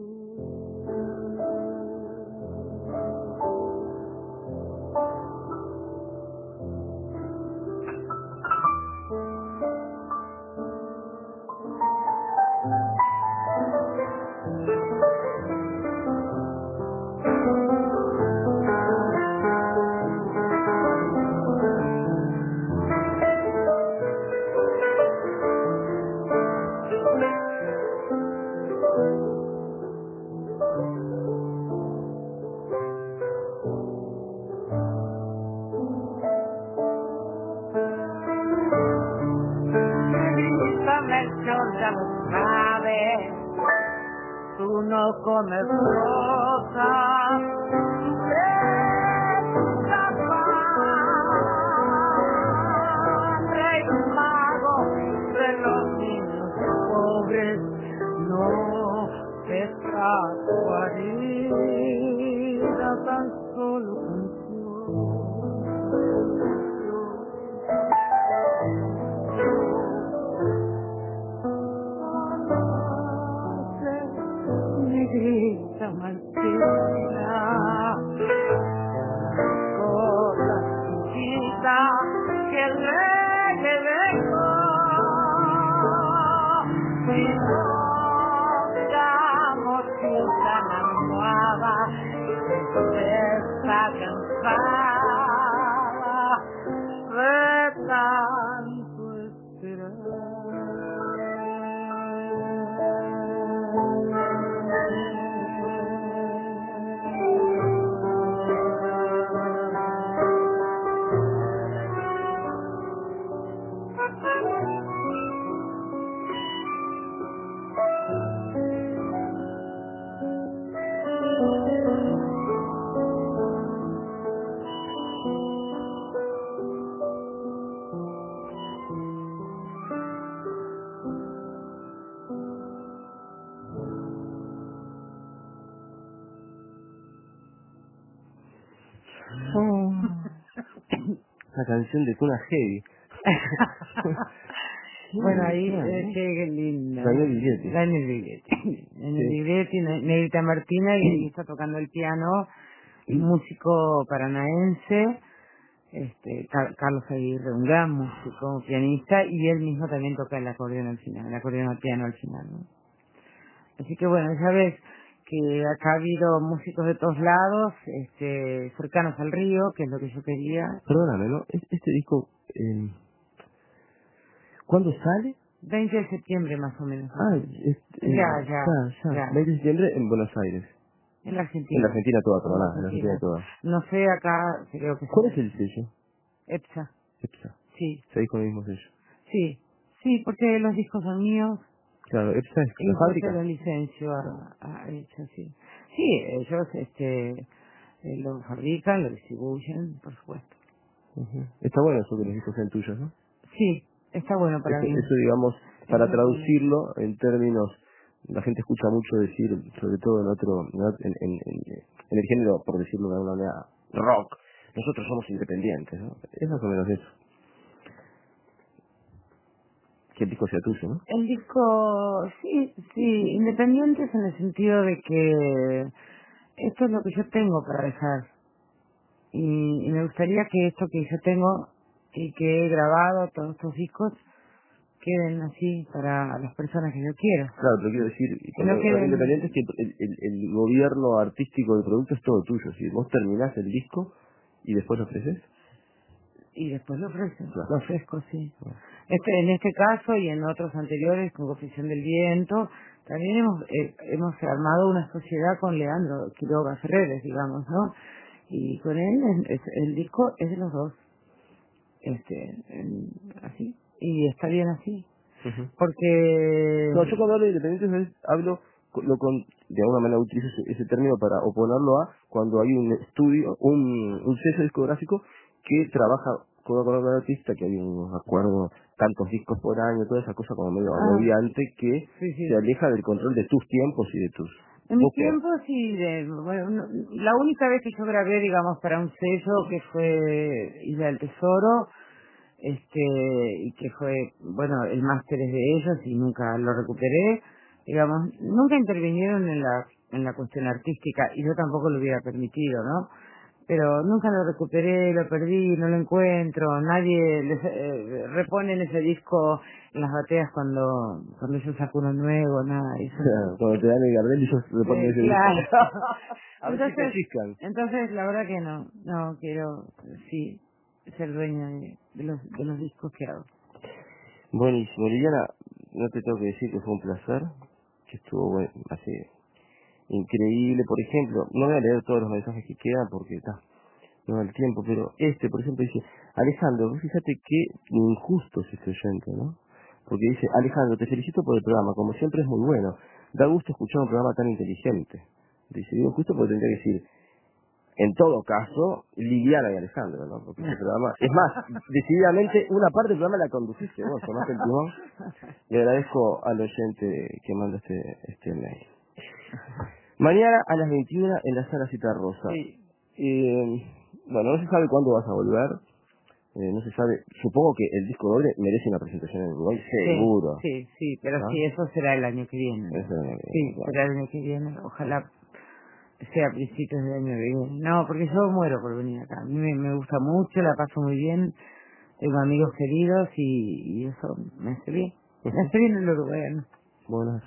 Melchor ya lo sabe, tú no comes rosas de Rey mago de los niños pobres, no te trajo harina, tan solo negrita Martina, cosa chiquita que el rey le dejó, si pongamos cinta en la almohada, usted está cansada de tanto esperar. La canción de Cuna Heavy. Bueno, ahí, qué lindo. Daniel Viglietti. Daniel Viglietti, Negrita Martina, y está tocando el piano, músico paranaense, Carlos Aguirre, un gran músico, pianista, y él mismo también toca el acordeón al final, el acordeón al piano al final, ¿no? Así que bueno, ya ves que acá ha habido músicos de todos lados, cercanos al río, que es lo que yo quería. Perdóname, ¿no? Este disco, ¿cuándo sale? 20 de septiembre más o menos. Ya. 20 de septiembre en Buenos Aires. En la Argentina. En la Argentina toda, perdón, en la Argentina toda. No sé, acá creo que... ¿Cuál es el sello? EPSA. EPSA. Sí. Se dijo el mismo sello. Sí, porque los discos son míos. Claro, EPSA es la fábrica. Yo lo licencio a EPSA, sí. Sí, ellos lo fabrican, lo distribuyen, por supuesto. Está bueno eso que los discos sean tuyos, ¿no? Sí, Está bueno para mí. Eso, digamos, para traducirlo en términos, la gente escucha mucho decir, sobre todo en el género, por decirlo de alguna manera, rock, nosotros somos independientes, ¿no? Es más o menos eso. Que el disco sea tuyo, ¿no? El disco, sí, independientes en el sentido de que esto es lo que yo tengo para dejar. Y me gustaría que esto que yo tengo y que he grabado, todos estos discos, queden así para las personas que yo quiero. Claro, pero quiero decir, cuando no queden... independiente es que el gobierno artístico del producto es todo tuyo. Si vos terminás el disco y después lo ofreces. Y después lo ofrecen, Claro. lo ofrezco, sí. En este caso y en otros anteriores, con Confesión del Viento, también hemos armado una sociedad con Leandro Quiroga Ferreres, digamos, ¿no? Y con él el disco es de los dos, así, y está bien así, Uh-huh. porque... No, yo cuando hablo de independientes hablo, de alguna manera utilizo ese término para oponerlo a cuando hay un estudio, un sello discográfico que trabaja con el artista, que hay un acuerdo, tantos discos por año, toda esa cosa como medio agobiante que sí. se aleja del control de tus tiempos y de tus... En mis tiempos, sí, la única vez que yo grabé, digamos, para un sello que fue Isla del Tesoro, y que fue, bueno, el máster es de ellos y nunca lo recuperé, digamos, nunca intervinieron en la cuestión artística y yo tampoco lo hubiera permitido, ¿no? Pero nunca lo recuperé, lo perdí, no lo encuentro, nadie les repone en ese disco en las bateas cuando yo saco uno nuevo, nada, eso. Cuando te dan el Gardel y ellos le ponen ese claro. disco. A ver si te chiscan. Entonces, la verdad que no quiero, sí, ser dueña de los discos que hago. Buenísimo, Liliana, no te tengo que decir que fue un placer, que estuvo así increíble. Por ejemplo, no voy a leer todos los mensajes que quedan porque no da el tiempo, pero por ejemplo, dice: Alejandro, vos fíjate qué injusto es este oyente, ¿no? Porque dice: Alejandro, te felicito por el programa, como siempre es muy bueno, da gusto escuchar un programa tan inteligente. Dice, digo justo porque tendría que decir, en todo caso, Liliana y Alejandro, ¿no? Porque este programa, es más, decididamente una parte del programa la conduciste vos, tomaste el timón. Le agradezco al oyente que manda este mail. Mañana a las 21 en la sala Cita Rosa. Sí. Bueno, no se sabe cuándo vas a volver, no se sabe, supongo que el disco doble merece una presentación en Uruguay, seguro. Sí, pero ¿Ah? sí, eso será el año que viene. Sí, Claro. será el año que viene, ojalá sea a principios del año que viene. No, porque yo muero por venir acá, a mí me gusta mucho, la paso muy bien, tengo amigos queridos y eso me hace bien. Me hace bien el uruguayano. Bueno.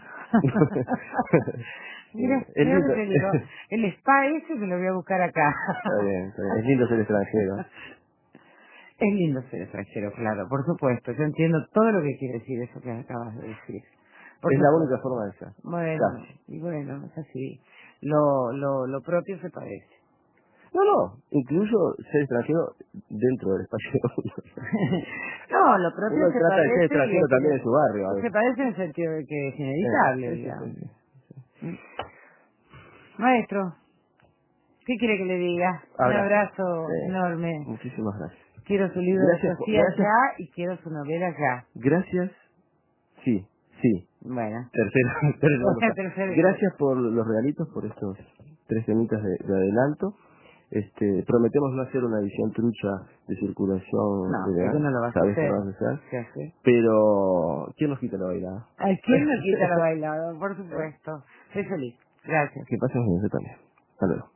Mira Es lo lindo. que te digo, el spa ese que lo voy a buscar acá. Está bien. Es lindo ser extranjero. Es lindo ser extranjero, claro, por supuesto. Yo entiendo todo lo que quiere decir eso que acabas de decir. Es la única forma de ser. Bueno, y bueno, es así. Lo propio se padece. No, incluso ser extranjero dentro del espacio. No, lo propio Uno se trata de padece. ser extranjero también en su barrio. A Se veces. padece en el sentido de que es inevitable, digamos. Sí. Maestro, ¿qué quiere que le diga? Un abrazo enorme. Muchísimas gracias. Quiero su libro de poesía ya y quiero su novela ya. Gracias. Sí. Bueno. Tercero. Gracias por los regalitos, por estos 3 temitas de adelanto. Prometemos no hacer una edición trucha de circulación. No, eso no lo vas a ¿Sabes hacer. qué vas a hacer? Pero, ¿quién nos quita la bailada? ¿A quién nos quita la bailada? Por supuesto. Soy feliz. Gracias. Que pasen bien, yo también. Hasta luego.